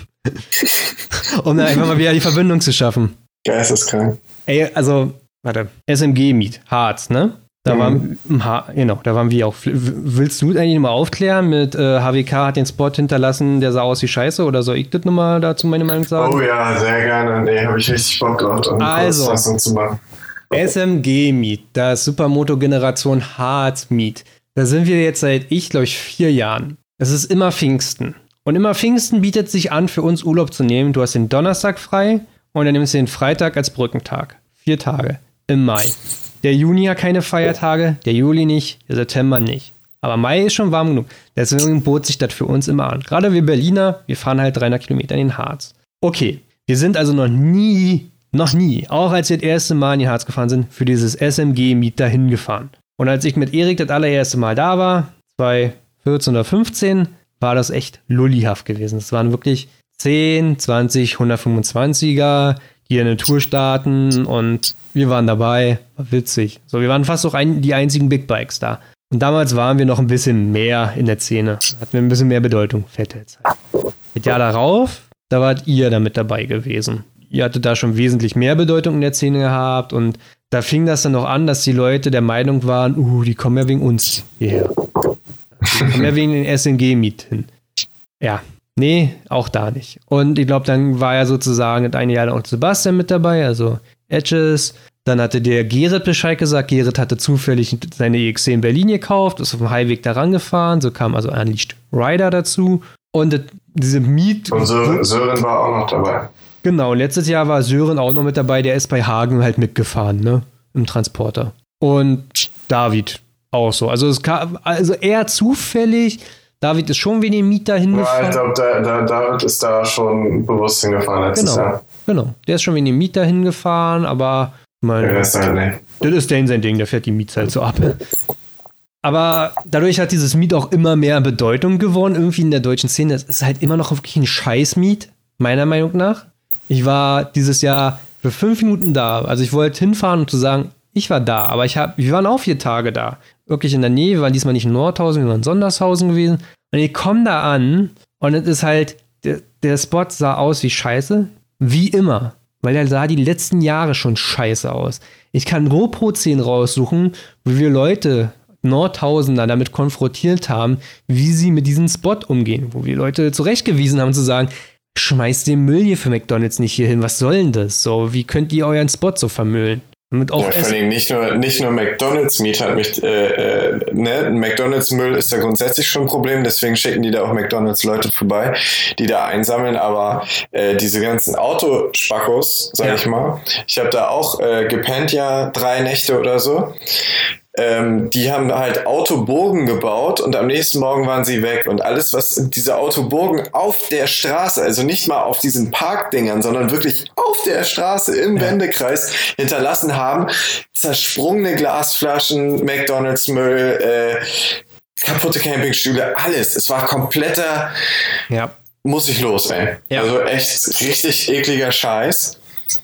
Um dann einfach mal wieder die Verbindung zu schaffen. Geisteskrank. Ey, also, warte. SMG Meet, Harz, ne? Da waren wir auch. Willst du eigentlich mal aufklären mit HWK hat den Spot hinterlassen, der sah aus wie Scheiße, oder soll ich das nochmal dazu meine Meinung sagen? Oh ja, sehr gerne. Nee, habe ich richtig Bock drauf, um Kurzfassung zu machen. SMG Meet, das Supermoto Generation Harz Meet. Da sind wir jetzt seit, 4 Jahren. Es ist immer Pfingsten. Und immer Pfingsten bietet sich an, für uns Urlaub zu nehmen. Du hast den Donnerstag frei und dann nimmst du den Freitag als Brückentag. 4 Tage im Mai. Der Juni hat keine Feiertage, der Juli nicht, der September nicht. Aber Mai ist schon warm genug. Deswegen bot sich das für uns immer an. Gerade wir Berliner, wir fahren halt 300 Kilometer in den Harz. Okay, wir sind also noch nie, auch als wir das erste Mal in den Harz gefahren sind, für dieses SMG-Meet dahin gefahren. Und als ich mit Erik das allererste Mal da war, 2014 oder 15, war das echt lullihaft gewesen. Es waren wirklich 10, 20, 125er, hier eine Tour starten und wir waren dabei. War witzig. So, wir waren fast auch die einzigen Big Bikes da. Und damals waren wir noch ein bisschen mehr in der Szene. Hatten wir ein bisschen mehr Bedeutung. Fette Zeit. Das Jahr darauf, da wart ihr da mit dabei gewesen. Ihr hattet da schon wesentlich mehr Bedeutung in der Szene gehabt und da fing das dann noch an, dass die Leute der Meinung waren, die kommen ja wegen uns hierher. Die kommen ja wegen den SMG-Meet hin. Ja, nee, auch da nicht. Und ich glaube, dann war ja sozusagen das eine Jahr dann auch Sebastian mit dabei, also Edges. Dann hatte der Gerrit Bescheid gesagt. Gerrit hatte zufällig seine EXC in Berlin gekauft, ist auf dem Highweg da rangefahren. So kam also Unleashed Rider dazu. Und diese Meet... Und Sören war auch noch dabei. Genau, letztes Jahr war Sören auch noch mit dabei, der ist bei Hagen halt mitgefahren, ne? Im Transporter. Und David auch so. Also es kam, also eher zufällig. David ist schon wegen dem Meet dahin gefahren. Ja, ich glaube, David ist da schon bewusst hingefahren letztes Jahr. Genau, der ist schon wegen dem Meet dahin gefahren, aber das ist sein Ding, der fährt die Meets halt so ab. Aber dadurch hat dieses Meet auch immer mehr Bedeutung gewonnen, irgendwie in der deutschen Szene. Es ist halt immer noch wirklich ein Scheiß-Meet, meiner Meinung nach. Ich war dieses Jahr für 5 Minuten da. Also ich wollte hinfahren, um zu sagen, ich war da. Aber wir waren auch 4 Tage da. Wirklich in der Nähe. Wir waren diesmal nicht in Nordhausen, wir waren in Sondershausen gewesen. Und ich komme da an und es ist halt, der Spot sah aus wie Scheiße. Wie immer. Weil er sah die letzten Jahre schon scheiße aus. Ich kann GoPro-Szenen raussuchen, wo wir Leute, Nordhausener, damit konfrontiert haben, wie sie mit diesem Spot umgehen. Wo wir Leute zurechtgewiesen haben, zu sagen, schmeißt den Müll hier für McDonald's nicht hier hin. Was soll denn das? So, wie könnt ihr euren Spot so vermüllen? Mit auch vor allem nicht nur McDonald's Meat hat mich, McDonald's Müll ist ja grundsätzlich schon ein Problem, deswegen schicken die da auch McDonald's Leute vorbei, die da einsammeln, aber diese ganzen Autospackos, sag ich mal, ich habe da auch gepennt, 3 Nächte oder so. Die haben halt Autoburgen gebaut und am nächsten Morgen waren sie weg. Und alles, was diese Autoburgen auf der Straße, also nicht mal auf diesen Parkdingern, sondern wirklich auf der Straße im Wendekreis hinterlassen haben, zersprungene Glasflaschen, McDonald's-Müll, kaputte Campingstühle, alles. Es war kompletter, muss ich los, ey. Ja. Also echt richtig ekliger Scheiß.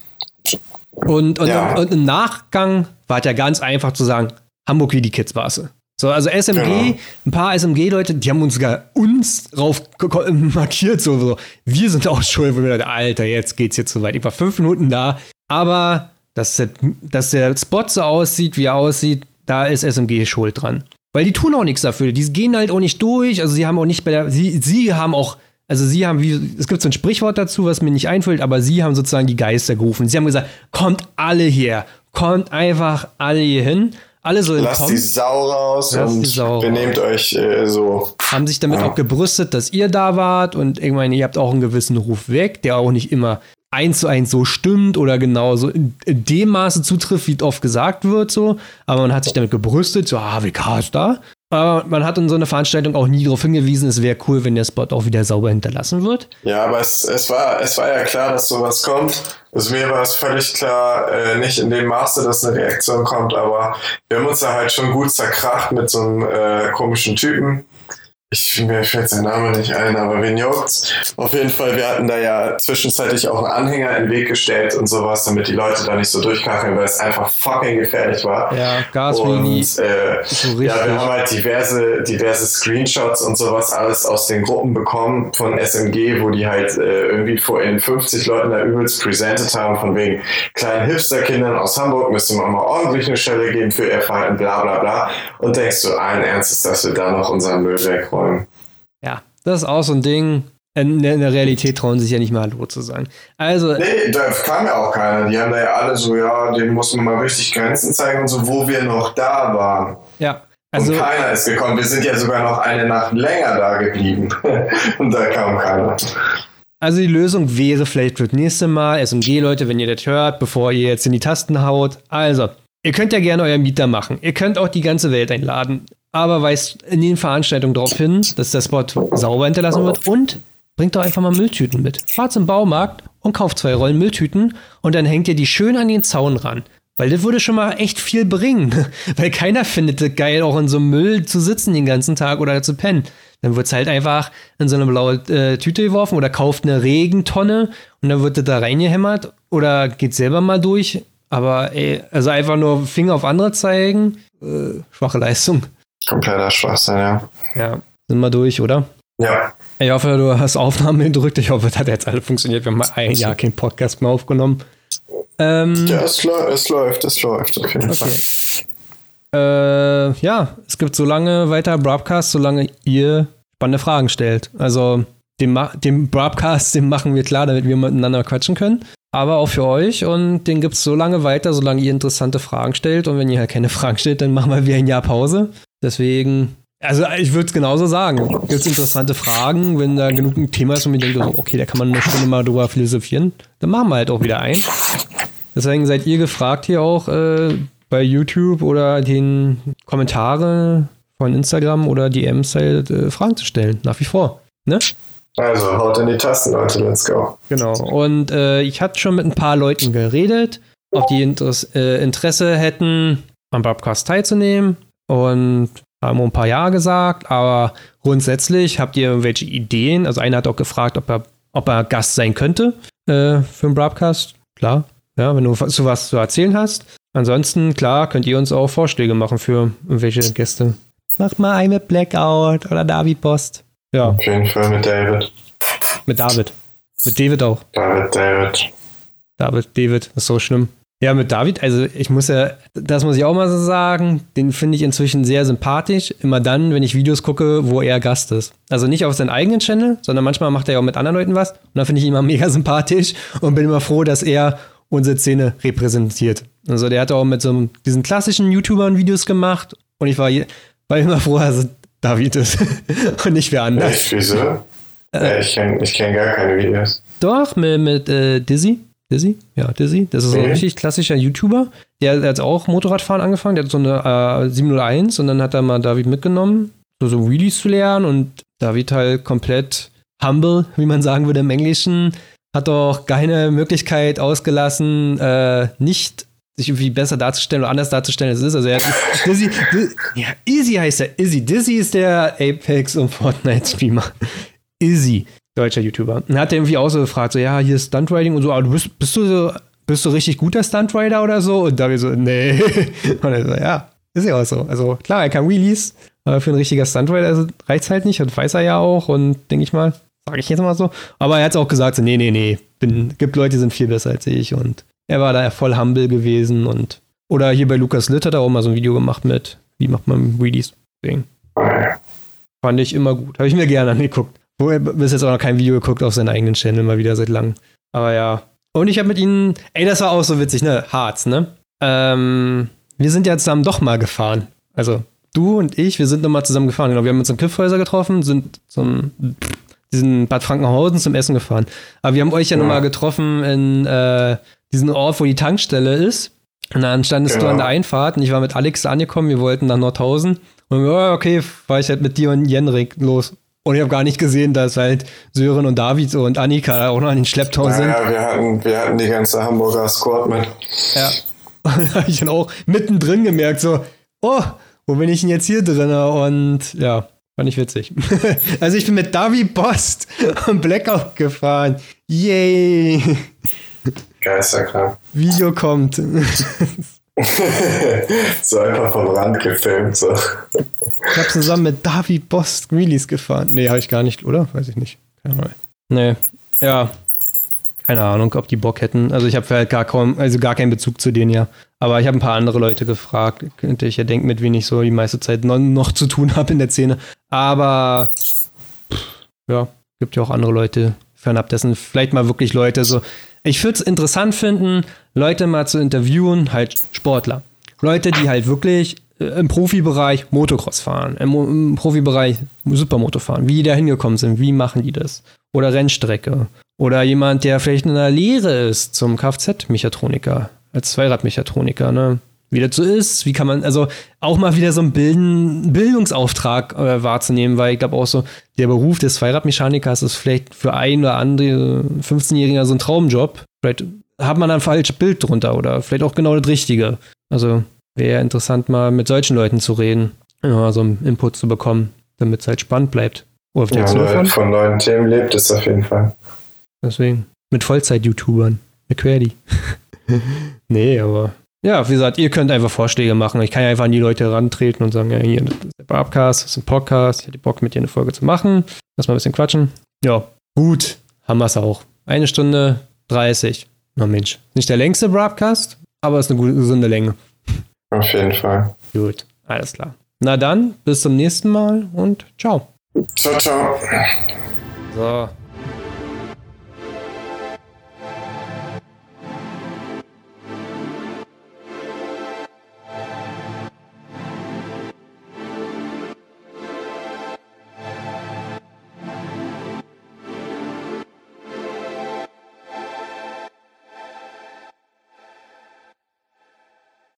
Und im Nachgang war es ja ganz einfach zu sagen, Hamburg wie die Kids war es. So, also SMG, ein paar SMG-Leute, die haben uns drauf markiert, so. Wir sind auch schuld, wo wir dachten, Alter, jetzt geht's hier zu weit. Ich war 5 Minuten da, aber dass der Spot so aussieht, wie er aussieht, da ist SMG schuld dran. Weil die tun auch nichts dafür. Die gehen halt auch nicht durch, also sie haben auch nicht es gibt so ein Sprichwort dazu, was mir nicht einfällt, aber sie haben sozusagen die Geister gerufen. Sie haben gesagt, kommt alle hier, kommt einfach alle hier hin. Alle sollen kommen. Lasst die Sau raus und benehmt euch so. Haben sich damit auch gebrüstet, dass ihr da wart und irgendwann, ihr habt auch einen gewissen Ruf weg, der auch nicht immer 1:1 so stimmt oder genauso in dem Maße zutrifft, wie oft gesagt wird, so. Aber man hat sich damit gebrüstet, so, WK ist da. Aber man hat in so einer Veranstaltung auch nie darauf hingewiesen, es wäre cool, wenn der Spot auch wieder sauber hinterlassen wird. Ja, aber es war ja klar, dass sowas kommt. Also mir war es völlig klar, nicht in dem Maße, dass eine Reaktion kommt, aber wir haben uns da halt schon gut zerkracht mit so einem komischen Typen. Mir fällt sein Name nicht ein, aber wen juckt's? Auf jeden Fall, wir hatten da ja zwischenzeitlich auch einen Anhänger in den Weg gestellt und sowas, damit die Leute da nicht so durchkacheln, weil es einfach fucking gefährlich war. Ja, Gas wie nie. So wir haben halt diverse Screenshots und sowas alles aus den Gruppen bekommen von SMG, wo die halt irgendwie vor 50 Leuten da übelst presented haben, von wegen kleinen Hipsterkindern aus Hamburg müsste man mal ordentlich eine Stelle geben für ihr Verhalten, bla bla bla. Und denkst du allen Ernstes, dass wir da noch unseren Müll wegräumen? Ja, das ist auch so ein Ding. In der Realität trauen sich ja nicht mal Hallo zu sagen. Also, nee, da kam ja auch keiner. Die haben da ja alle so, dem muss man mal richtig Grenzen zeigen und so, wo wir noch da waren. Ja. Also, und keiner ist gekommen. Wir sind ja sogar noch eine Nacht länger da geblieben. Und da kam keiner. Also die Lösung wäre vielleicht für das nächste Mal, SMG-Leute, wenn ihr das hört, bevor ihr jetzt in die Tasten haut. Also, ihr könnt ja gerne euer Mieter machen. Ihr könnt auch die ganze Welt einladen. Aber weist in den Veranstaltungen darauf hin, dass der Spot sauber hinterlassen wird und bringt doch einfach mal Mülltüten mit. Fahrt zum Baumarkt und kauft 2 Rollen Mülltüten und dann hängt ihr die schön an den Zaun ran. Weil das würde schon mal echt viel bringen. Weil keiner findet es geil, auch in so einem Müll zu sitzen den ganzen Tag oder zu pennen. Dann wird es halt einfach in so eine blaue Tüte geworfen oder kauft eine Regentonne und dann wird das da reingehämmert oder geht selber mal durch. Aber also einfach nur Finger auf andere zeigen, schwache Leistung. Kompletter Schwachsinn, ja. Ja, sind wir durch, oder? Ja. Ich hoffe, du hast Aufnahmen gedrückt. Ich hoffe, das hat jetzt alle funktioniert. Wir haben mal ein Jahr keinen Podcast mehr aufgenommen. Ja, es läuft auf jeden Fall. Ja, es gibt so lange weiter Broadcast, solange ihr spannende Fragen stellt. Also den Broadcast, den machen wir klar, damit wir miteinander quatschen können. Aber auch für euch, und den gibt es so lange weiter, solange ihr interessante Fragen stellt. Und wenn ihr halt keine Fragen stellt, dann machen wir wieder ein Jahr Pause. Deswegen, also ich würde es genauso sagen. Gibt es interessante Fragen, wenn da genug ein Thema ist und wir denken, so, okay, da kann man eine Stunde mal drüber philosophieren, dann machen wir halt auch wieder ein. Deswegen seid ihr gefragt hier auch bei YouTube oder den Kommentare von Instagram oder DMs halt Fragen zu stellen, nach wie vor. Ne? Also, haut in die Tasten, Leute, let's go. Genau, und ich hatte schon mit ein paar Leuten geredet, ob die Interesse hätten, am Broadcast teilzunehmen, und haben ein paar Ja gesagt, aber grundsätzlich habt ihr irgendwelche Ideen? Also einer hat auch gefragt, ob er Gast sein könnte für einen Broadcast. Klar, ja, wenn du was zu erzählen hast. Ansonsten, klar, könnt ihr uns auch Vorschläge machen für irgendwelche Gäste. Mach mal einen mit Blackout oder David Post. Ja. Auf jeden Fall mit David. Mit David. Mit David auch. David, ist so schlimm. Ja, mit David, also das muss ich auch mal so sagen, den finde ich inzwischen sehr sympathisch. Immer dann, wenn ich Videos gucke, wo er Gast ist. Also nicht auf seinen eigenen Channel, sondern manchmal macht er ja auch mit anderen Leuten was. Und da finde ich ihn immer mega sympathisch und bin immer froh, dass er unsere Szene repräsentiert. Also der hat auch mit so diesen klassischen YouTubern Videos gemacht und ich war immer froh, dass David ist und nicht wer anders. Echt, wieso? Ich kenn gar keine Videos. Doch, mit Dizzy. Ja, Dizzy. Das ist so ein richtig klassischer YouTuber. Der hat auch Motorradfahren angefangen. Der hat so eine 701 und dann hat er mal David mitgenommen, so Wheelies zu lernen, und David halt komplett humble, wie man sagen würde im Englischen, hat auch keine Möglichkeit ausgelassen, nicht sich irgendwie besser darzustellen oder anders darzustellen, als es ist. Also er hat Izzy heißt er. Dizzy ist der Apex- und Fortnite-Streamer. Izzy. Deutscher YouTuber. Und hat er irgendwie auch so gefragt, so, ja, hier ist Stuntriding und so, aber bist du richtig guter Stuntrider oder so? Und da wir so, nee. Und er so, ja, ist ja auch so. Also klar, er kann Wheelies, aber für ein richtiger Stuntrider reizt halt nicht, und weiß er ja auch, und denke ich mal, sage ich jetzt mal so. Aber er hat auch gesagt, so, nee, gibt Leute, die sind viel besser als ich, und er war da voll humble gewesen, und oder hier bei Lukas Litt hat er auch mal so ein Video gemacht mit, wie macht man Wheelies. Deswegen. Fand ich immer gut. Habe ich mir gerne angeguckt. Bis jetzt auch noch kein Video geguckt auf seinen eigenen Channel, mal wieder seit langem. Aber ja. Und ich habe mit ihnen, das war auch so witzig, ne? Harz, ne? Wir sind ja zusammen doch mal gefahren. Also, du und ich, wir sind nochmal zusammen gefahren. Genau, wir haben uns in Kiffhäuser getroffen, sind diesen Bad Frankenhausen zum Essen gefahren. Aber wir haben euch ja nochmal getroffen in diesen Ort, wo die Tankstelle ist. Und dann standest du an der Einfahrt und ich war mit Alex da angekommen, wir wollten nach Nordhausen. Und okay, fahr ich halt mit dir und Jenrik los. Und ich habe gar nicht gesehen, dass halt Sören und David und Annika auch noch an den Schlepptau sind. Ja, wir hatten die ganze Hamburger Squad mit. Ja. Und da habe ich dann auch mittendrin gemerkt, so, oh, wo bin ich denn jetzt hier drin? Und ja, fand ich witzig. Also ich bin mit David Post und Blackout gefahren. Yay! Geisterkrank. Video kommt. So einfach vom Rand gefilmt, so. Ich habe zusammen mit David Post Wheelies gefahren. Nee, habe ich gar nicht, oder? Weiß ich nicht. Keine Ahnung. Nee. Ja. Keine Ahnung, ob die Bock hätten. Also ich habe halt gar keinen Bezug zu denen, ja. Aber ich habe ein paar andere Leute gefragt. Könnte ich ja denken, mit wen ich so die meiste Zeit noch zu tun habe in der Szene. Aber ja, gibt ja auch andere Leute fernab dessen. Vielleicht mal wirklich Leute so. Ich würde es interessant finden, Leute mal zu interviewen, halt Sportler. Leute, die halt wirklich im Profibereich Motocross fahren, im Profibereich Supermoto fahren, wie die da hingekommen sind, wie machen die das? Oder Rennstrecke. Oder jemand, der vielleicht in der Lehre ist zum Kfz-Mechatroniker, als Zweiradmechatroniker, ne? Wie das so ist, wie kann man, also auch mal wieder so einen Bildungsauftrag wahrzunehmen, weil ich glaube auch so, der Beruf des Zweiradmechanikers ist vielleicht für ein oder andere 15-Jähriger so ein Traumjob. Vielleicht hat man da ein falsches Bild drunter oder vielleicht auch genau das Richtige. Also wäre interessant, mal mit solchen Leuten zu reden, ja, so einen Input zu bekommen, damit es halt spannend bleibt. Oder von neuen Themen lebt es auf jeden Fall. Deswegen. Mit Vollzeit-YouTubern. McQuarrie. Nee, aber ja, wie gesagt, ihr könnt einfach Vorschläge machen. Ich kann ja einfach an die Leute herantreten und sagen, ja, hier, das ist der Barbcast, das ist ein Podcast, ich hätte Bock, mit dir eine Folge zu machen. Lass mal ein bisschen quatschen. Ja, gut, haben wir es auch. 1 Stunde 30. Na Mensch, nicht der längste Barbcast, aber ist eine gute, gesunde Länge. Auf jeden Fall. Gut, alles klar. Na dann, bis zum nächsten Mal und ciao. Ciao, ciao. So.